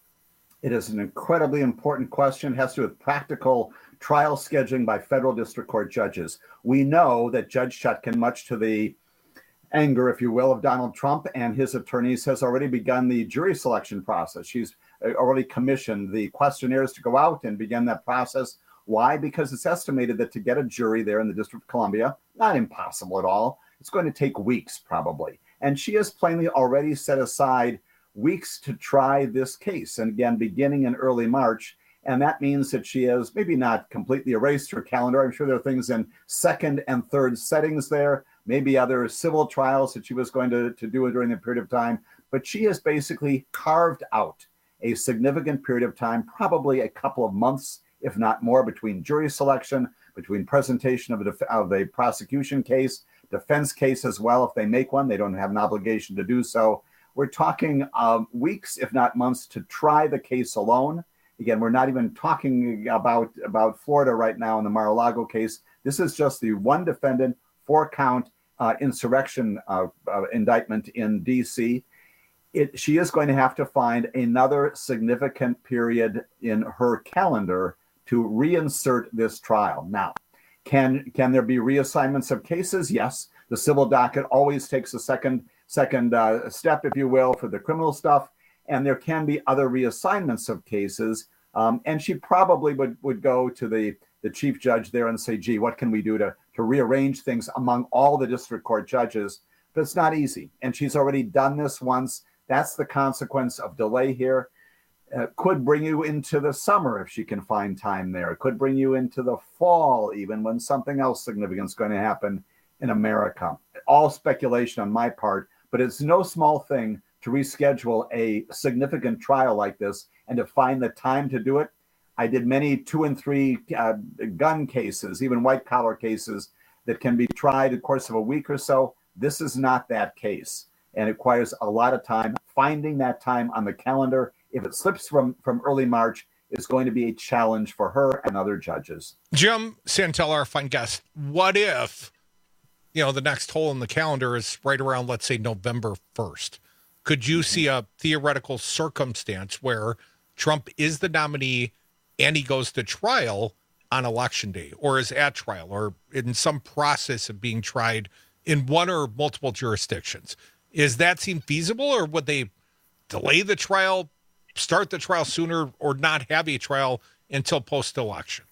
It is an incredibly important question. It has to do with practical trial scheduling by federal district court judges. We know that Judge Chutkan, much to the anger, if you will, of Donald Trump and his attorneys, has already begun the jury selection process. She's already commissioned the questionnaires to go out and begin that process. Why? Because it's estimated that to get a jury there in the District of Columbia, not impossible at all, it's going to take weeks probably. And she has plainly already set aside weeks to try this case, and again, beginning in early March. And that means that she has maybe not completely erased her calendar. I'm sure there are things in second and third settings there, maybe other civil trials that she was going to, to do during the period of time. But she has basically carved out a significant period of time, probably a couple of months, if not more, between jury selection, between presentation of a, def- of a prosecution case, defense case as well. If they make one, they don't have an obligation to do so. We're talking um, weeks, if not months, to try the case alone. Again, we're not even talking about, about Florida right now in the Mar-a-Lago case. This is just the one defendant, four count uh, insurrection uh, uh, indictment in D C. It, she is going to have to find another significant period in her calendar to reinsert this trial. Now, can, can there be reassignments of cases? Yes. The civil docket always takes a second second uh, step, if you will, for the criminal stuff. And there can be other reassignments of cases. Um, and she probably would, would go to the, the chief judge there and say, gee, what can we do to, to rearrange things among all the district court judges? But it's not easy. And she's already done this once. That's the consequence of delay here. Uh, could bring you into the summer if she can find time there. It could bring you into the fall, even when something else significant is going to happen in America. All speculation on my part. But it's no small thing to reschedule a significant trial like this and to find the time to do it. I did many two and three uh, gun cases, even white collar cases that can be tried in the course of a week or so. This is not that case, and it requires a lot of time. Finding that time on the calendar, if it slips from, from early March, is going to be a challenge for her and other judges. Jim Santel, our fine guest, what if, you know, the next hole in the calendar is right around, let's say, November first. Could you see a theoretical circumstance where Trump is the nominee and he goes to trial on election day, or is at trial, or in some process of being tried in one or multiple jurisdictions? Is that seem feasible, or would they delay the trial, start the trial sooner, or not have a trial until post-election?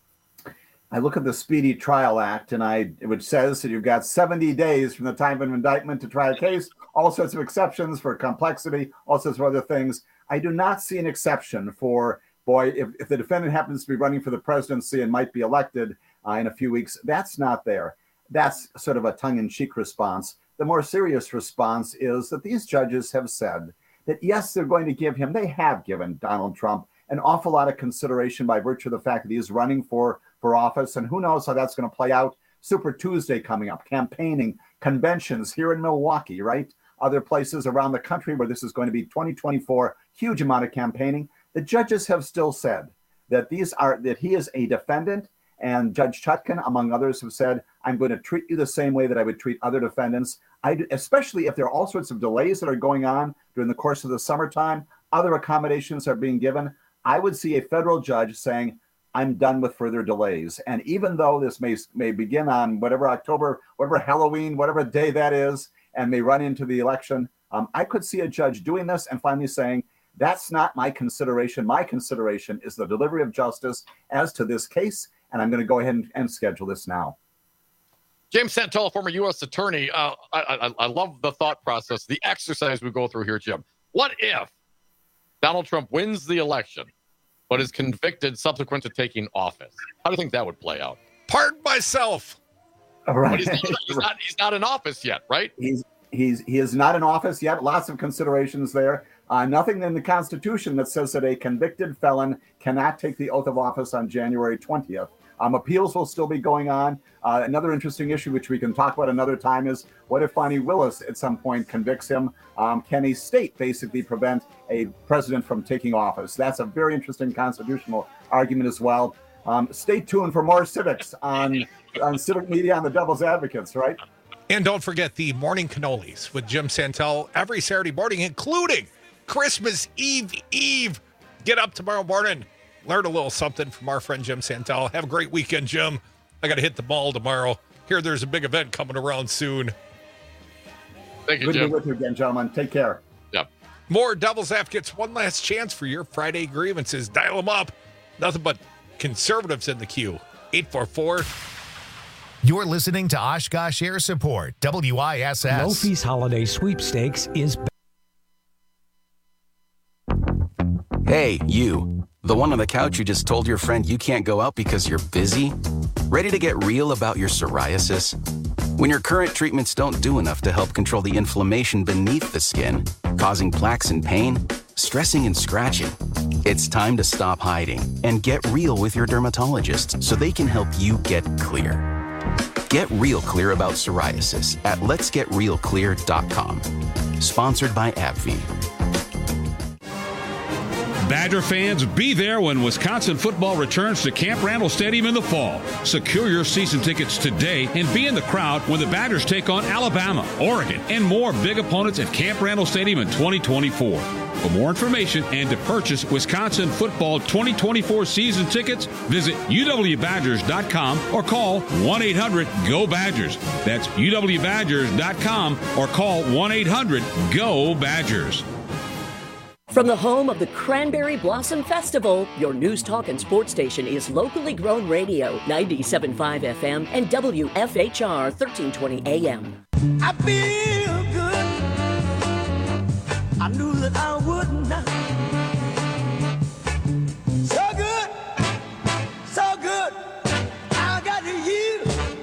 I look at the Speedy Trial Act, and I which says that you've got seventy days from the time of indictment to try a case, all sorts of exceptions for complexity, all sorts of other things. I do not see an exception for, boy, if, if the defendant happens to be running for the presidency and might be elected uh, in a few weeks, that's not there. That's sort of a tongue-in-cheek response. The more serious response is that these judges have said that, yes, they're going to give him, they have given Donald Trump an awful lot of consideration by virtue of the fact that he is running for for office, and who knows how that's going to play out. Super Tuesday coming up, campaigning, conventions here in Milwaukee, right? Other places around the country where this is going to be twenty twenty-four, huge amount of campaigning. The judges have still said that these are that he is a defendant, and Judge Chutkan, among others, have said, I'm going to treat you the same way that I would treat other defendants, I, especially if there are all sorts of delays that are going on during the course of the summertime, other accommodations are being given. I would see a federal judge saying, I'm done with further delays. And even though this may may begin on whatever October, whatever Halloween, whatever day that is, and may run into the election, um, I could see a judge doing this and finally saying, that's not my consideration. My consideration is the delivery of justice as to this case, and I'm going to go ahead and, and schedule this now. James Santel, former U S attorney. Uh, I, I, I love the thought process, the exercise we go through here, Jim. What if Donald Trump wins the election, but is convicted subsequent to taking office? How do you think that would play out? Pardon myself. Right. But he's not, he's not, he's not in office yet, right? He's he's he is not in office yet. Lots of considerations there. Uh, nothing in the Constitution that says that a convicted felon cannot take the oath of office on January twentieth. Um, appeals will still be going on. Uh, another interesting issue, which we can talk about another time, is what if Fani Willis at some point convicts him? Um, can a state basically prevent a president from taking office? That's a very interesting constitutional argument as well. Um, stay tuned for more civics on, on Civic Media on the Devil's Advocates, right? And don't forget the morning cannolis with Jim Santel every Saturday morning, including Christmas Eve Eve. Get up tomorrow morning. Learn a little something from our friend Jim Santel. Have a great weekend, Jim. I got to hit the mall tomorrow. Here, there's a big event coming around soon. Thank you, Good Jim. to be with you again, gentlemen. Take care. Yep. More Devil's Advocates. One last chance for your Friday grievances. Dial them up. Nothing but conservatives in the queue. eight four four. You're listening to Oshkosh Air Support, W I S S. No Fees Holiday Sweepstakes is back. Hey, you. The one on the couch who just told your friend you can't go out because you're busy? Ready to get real about your psoriasis? When your current treatments don't do enough to help control the inflammation beneath the skin, causing plaques and pain, stressing and scratching, it's time to stop hiding and get real with your dermatologist so they can help you get clear. Get real clear about psoriasis at lets get real clear dot com. Sponsored by AbbVie. Badger fans, be there when Wisconsin football returns to Camp Randall Stadium in the fall. Secure your season tickets today and be in the crowd when the Badgers take on Alabama, Oregon, and more big opponents at Camp Randall Stadium in twenty twenty-four. For more information and to purchase Wisconsin football twenty twenty-four season tickets, visit U W Badgers dot com or call one eight hundred G O Badgers. That's U W Badgers dot com or call one eight hundred G O Badgers. From the home of the Cranberry Blossom Festival, your news, talk, and sports station is locally grown radio, ninety-seven point five F M and W F H R thirteen twenty A M. I feel good. I knew that I would not. So good, so good. I got you.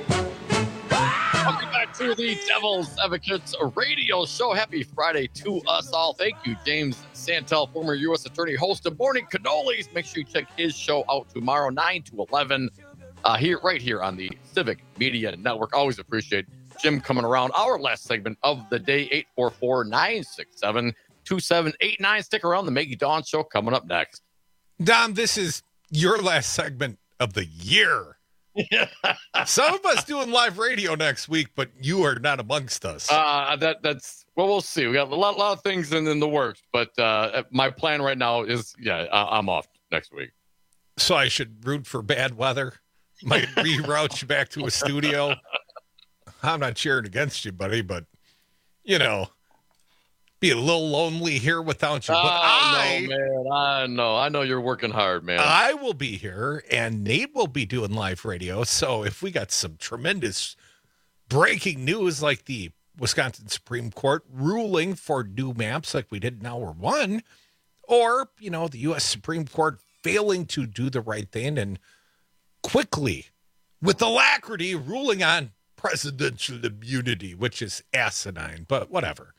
Welcome back to the Devil's Advocates Radio Show. Happy Friday to us all. Thank you, James Santel, former U S attorney, host of Morning Cannolis. Make sure you check his show out tomorrow, nine to eleven, uh, here, right here on the Civic Media Network. Always appreciate Jim coming around. Our last segment of the day, eight four four, nine six seven, two seven eight nine. Stick around. The Maggie Dawn Show coming up next. Don, this is your last segment of the year. Some of us doing live radio next week, but you are not amongst us. Uh, that that's well, we'll see. We got a lot, lot of things in, in the works, but uh, my plan right now is, yeah, I, I'm off next week. So I should root for bad weather. Might reroute you back to a studio. I'm not cheering against you, buddy, but you know, be a little lonely here without you. But oh, I, no, man, I know, I know you're working hard, man. I will be here, and Nate will be doing live radio. So if we got some tremendous breaking news, like the Wisconsin Supreme Court ruling for new maps, like we did in hour one, or you know, the U S Supreme Court failing to do the right thing and quickly, with alacrity, ruling on presidential immunity, which is asinine, but whatever.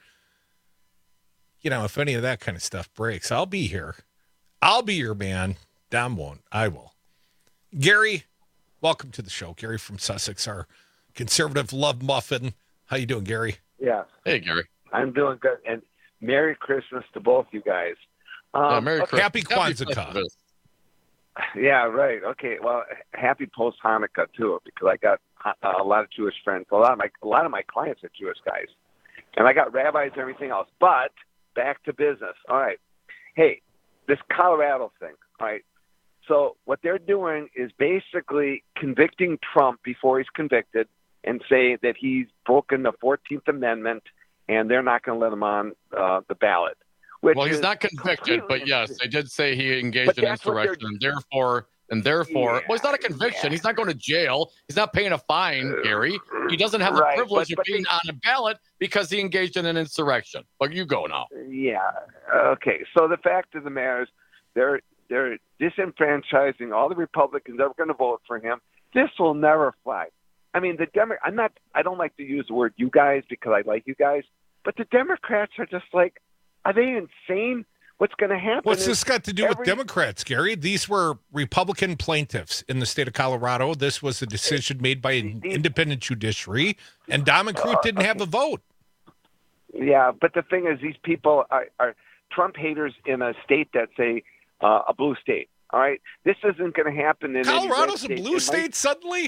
You know, if any of that kind of stuff breaks, I'll be here. I'll be your man. Dom won't. I will. Gary, welcome to the show. Gary from Sussex, our conservative love muffin. How you doing, Gary? Yeah. Hey, Gary. I'm doing good. And Merry Christmas to both you guys. Um, yeah, Merry okay. Christmas. Happy Kwanzaa. Yeah, right. Okay. Well, happy post Hanukkah too, because I got uh, a lot of Jewish friends. A lot of my a lot of my clients are Jewish guys, and I got rabbis and everything else. But back to business. All right. Hey, this Colorado thing. All right. So what they're doing is basically convicting Trump before he's convicted and say that he's broken the fourteenth Amendment and they're not going to let him on uh, the ballot. Which well, he's not convicted, but yes, they did say he engaged But in that's what insurrection, and therefore, and therefore, Yeah, well, it's not a conviction. yeah. He's not going to jail. He's not paying a fine, Gary. He doesn't have the Right, privilege but- of but being they- on a ballot because he engaged in an insurrection. But you go now. Yeah. Okay. So the fact of the matter is, they're they're disenfranchising all the Republicans that were going to vote for him. This will never fly. I mean, the Demo- I'm not. I don't like to use the word "you guys" because I like you guys, but the Democrats are just like, are they insane? What's going to happen? What's is this got to do every- with Democrats, Gary? These were Republican plaintiffs in the state of Colorado. This was a decision made by an independent judiciary, and Dom and Crute didn't have a vote. Yeah, but the thing is, these people are, are Trump haters in a state that's a uh, a blue state. All right, this isn't going to happen in Colorado's any a red blue state, state might, suddenly?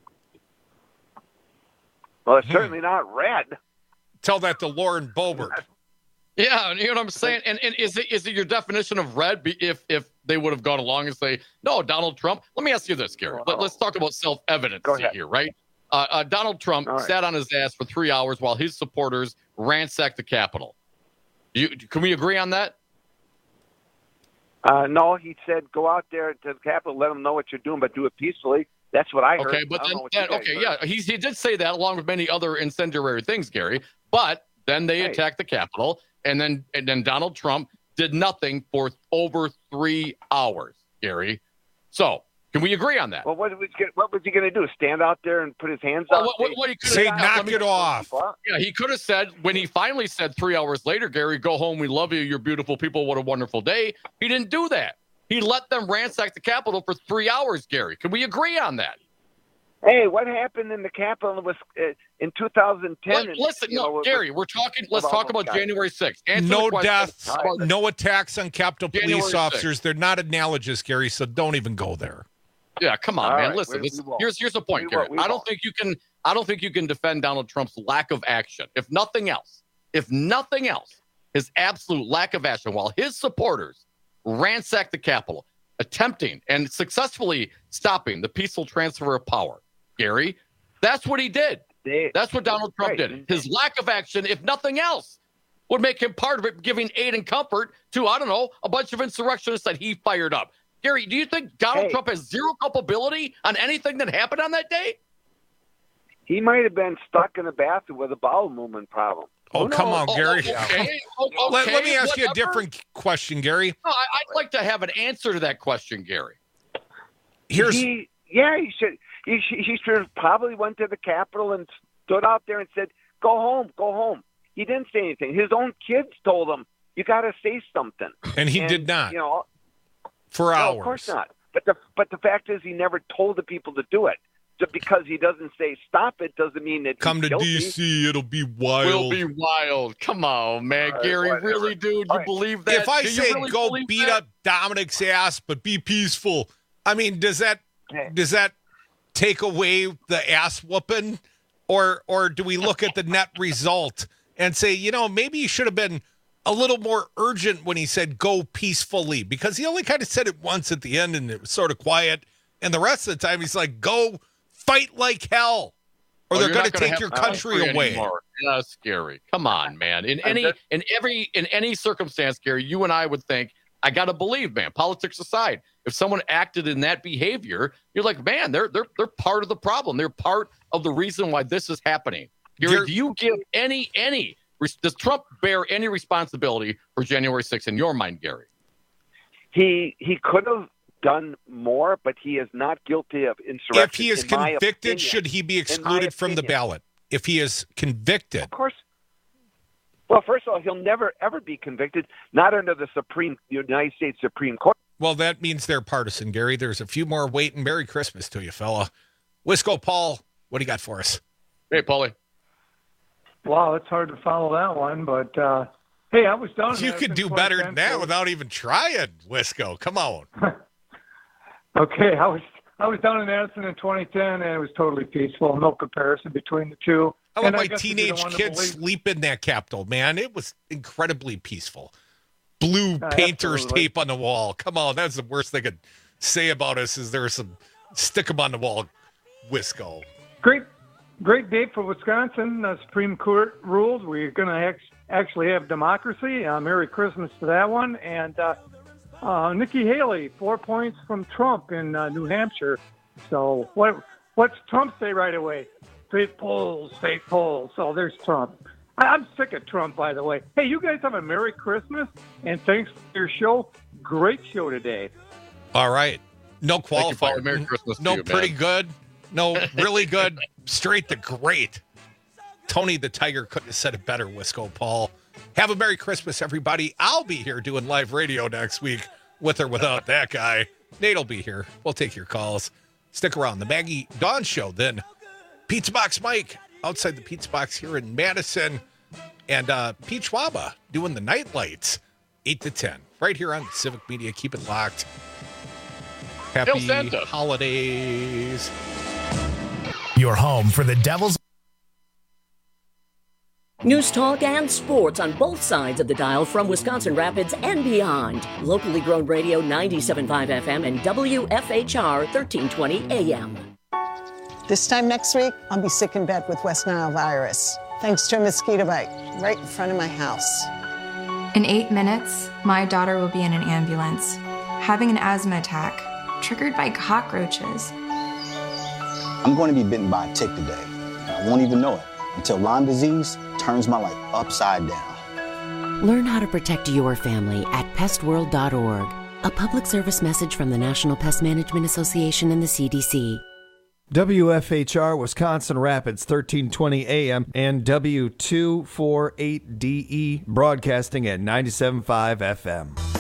Well, it's hmm. certainly not red. Tell that to Lauren Boebert. Yeah, you know what I'm saying? And and is it is it your definition of red be- if if they would have gone along and say, no, Donald Trump? Let me ask you this, Gary. Let, let's talk about self-evidence here, right? Uh, uh, Donald Trump right. sat on his ass for three hours while his supporters ransacked the Capitol. You, can we agree on that? Uh, no, he said go out there to the Capitol, let them know what you're doing, but do it peacefully. That's what I heard. Okay, but I then, then then okay, heard. yeah, he, he did say that along with many other incendiary things, Gary. But then they Hey. attacked the Capitol, and then and then Donald Trump did nothing for over three hours, Gary. So can we agree on that? Well, what was he, what was he going to do? Stand out there and put his hands Well, out? what, what, what he could Say, have knock it off. Yeah, he could have said when he finally said three hours later, Gary, go home. We love you. You're beautiful people. What a wonderful day. He didn't do that. He let them ransack the Capitol for three hours, Gary. Can we agree on that? Hey, what happened in the Capitol was uh, in two thousand ten? Let, and, listen, you no, know, Gary, we're talking. Let's about talk those about guys. January sixth. Answer No the question. deaths, no attacks on Capitol January police sixth. officers. They're not analogous, Gary, so don't even go there. Yeah, come on, All man. right, Listen, we- this, we won't. here's here's the point, We Gary. won't, we I don't won't. think you can. I don't think you can defend Donald Trump's lack of action. If nothing else, if nothing else, his absolute lack of action while his supporters ransacked the Capitol, attempting and successfully stopping the peaceful transfer of power. Gary, that's what he did. They, That's what Donald Trump right. did. His lack of action, if nothing else, would make him part of it, giving aid and comfort to, I don't know, a bunch of insurrectionists that he fired up. Gary, do you think Donald Hey. Trump has zero culpability on anything that happened on that day? He might have been stuck in the bathroom with a bowel movement problem. Oh, Who come knows? on, Oh, Gary. okay, oh, Let, let okay, me ask you a whatever. different question, Gary. No, I, I'd like to have an answer to that question, Gary. Here's He, yeah, he should. He, should- he should have probably went to the Capitol and stood out there and said, "Go home, go home." He didn't say anything. His own kids told him, "You got to say something." and he did not You know, for no, hours. of course not. But the but the fact is, he never told the people to do it. Just because he doesn't say stop it doesn't mean that Come he's to guilty. D C, it'll be wild. Will be wild. Come on, man. All right, Gary, whatever. really, dude? All You right. believe that? If I Do you say really go believe beat that? up Dominic's ass, but be peaceful, I mean, does that Hey. does that take away the ass whooping, or or do we look at the net result and say, you know, maybe he should have been a little more urgent when he said go peacefully, because he only kind of said it once at the end and it was sort of quiet, and the rest of the time he's like, go fight like hell, or Oh, they're you're going not to gonna take have your a country country away. anymore. Yes, Gary. Come on, man. In I'm any just- in every in any circumstance, Gary, you and I would think, I gotta believe, man. Politics aside, if someone acted in that behavior, you're like, man, they're they're they're part of the problem. They're part of the reason why this is happening. Gary, You're- do you give any any does Trump bear any responsibility for January sixth in your mind, Gary? He he could have done more, but he is not guilty of insurrection. If he is in my convicted, opinion. should he be In my excluded from the opinion. ballot? If he is convicted, Of course. Well, first of all, he'll never ever be convicted, not under the Supreme United States Supreme Court. well, that means they're partisan, Gary. There's a few more waiting. Merry Christmas to you, fella. Wisco Paul, what do you got for us? Hey, Paulie. Wow, it's hard to follow that one, but uh, hey, I was down. You there could since do better than that twenty ten, without even trying, Wisco. Come on. Okay, I was I was down in Addison in twenty ten, and it was totally peaceful. No comparison between the two. I let And my guess if you don't teenage want to kids believe- sleep in that Capitol, man. It was incredibly peaceful. Blue Uh, painter's absolutely. tape on the wall. Come on, that's the worst they could say about us is there's some stick 'em on the wall, Wisco. Great, great day for Wisconsin. The Supreme Court ruled we're going to ex- actually have democracy. Uh, Merry Christmas to that one. And uh, uh, Nikki Haley, four points from Trump in uh, New Hampshire. So what? What's Trump say right away? Fake polls, fake polls. So there's Trump. I- I'm sick of Trump, by the way. Hey, you guys have a Merry Christmas, and thanks for your show. Great show today. All right. No Thank you, Paulie. qualifier. Merry Christmas to no you, pretty man. good. No really good. Straight to great. Tony the Tiger couldn't have said it better, Wisco Paul. Have a Merry Christmas, everybody. I'll be here doing live radio next week with or without that guy. Nate'll be here. We'll take your calls. Stick around. The Maggie Dawn Show, then Pizza Box Mike outside the Pizza Box here in Madison, and uh, Pete Schwaba doing the night lights, eight to ten, right here on Civic Media. Keep it locked. Happy Santa. holidays. Your home for the Devils. News, talk, and sports on both sides of the dial from Wisconsin Rapids and beyond. Locally grown radio ninety-seven point five F M and W F H R thirteen twenty A M. This time next week, I'll be sick in bed with West Nile virus, thanks to a mosquito bite right in front of my house. In eight minutes, my daughter will be in an ambulance, having an asthma attack, triggered by cockroaches. I'm going to be bitten by a tick today. I won't even know it until Lyme disease turns my life upside down. Learn how to protect your family at pest world dot org. A public service message from the National Pest Management Association and the C D C. W F H R Wisconsin Rapids, thirteen twenty A M, and W two forty-eight D E, broadcasting at ninety-seven point five F M.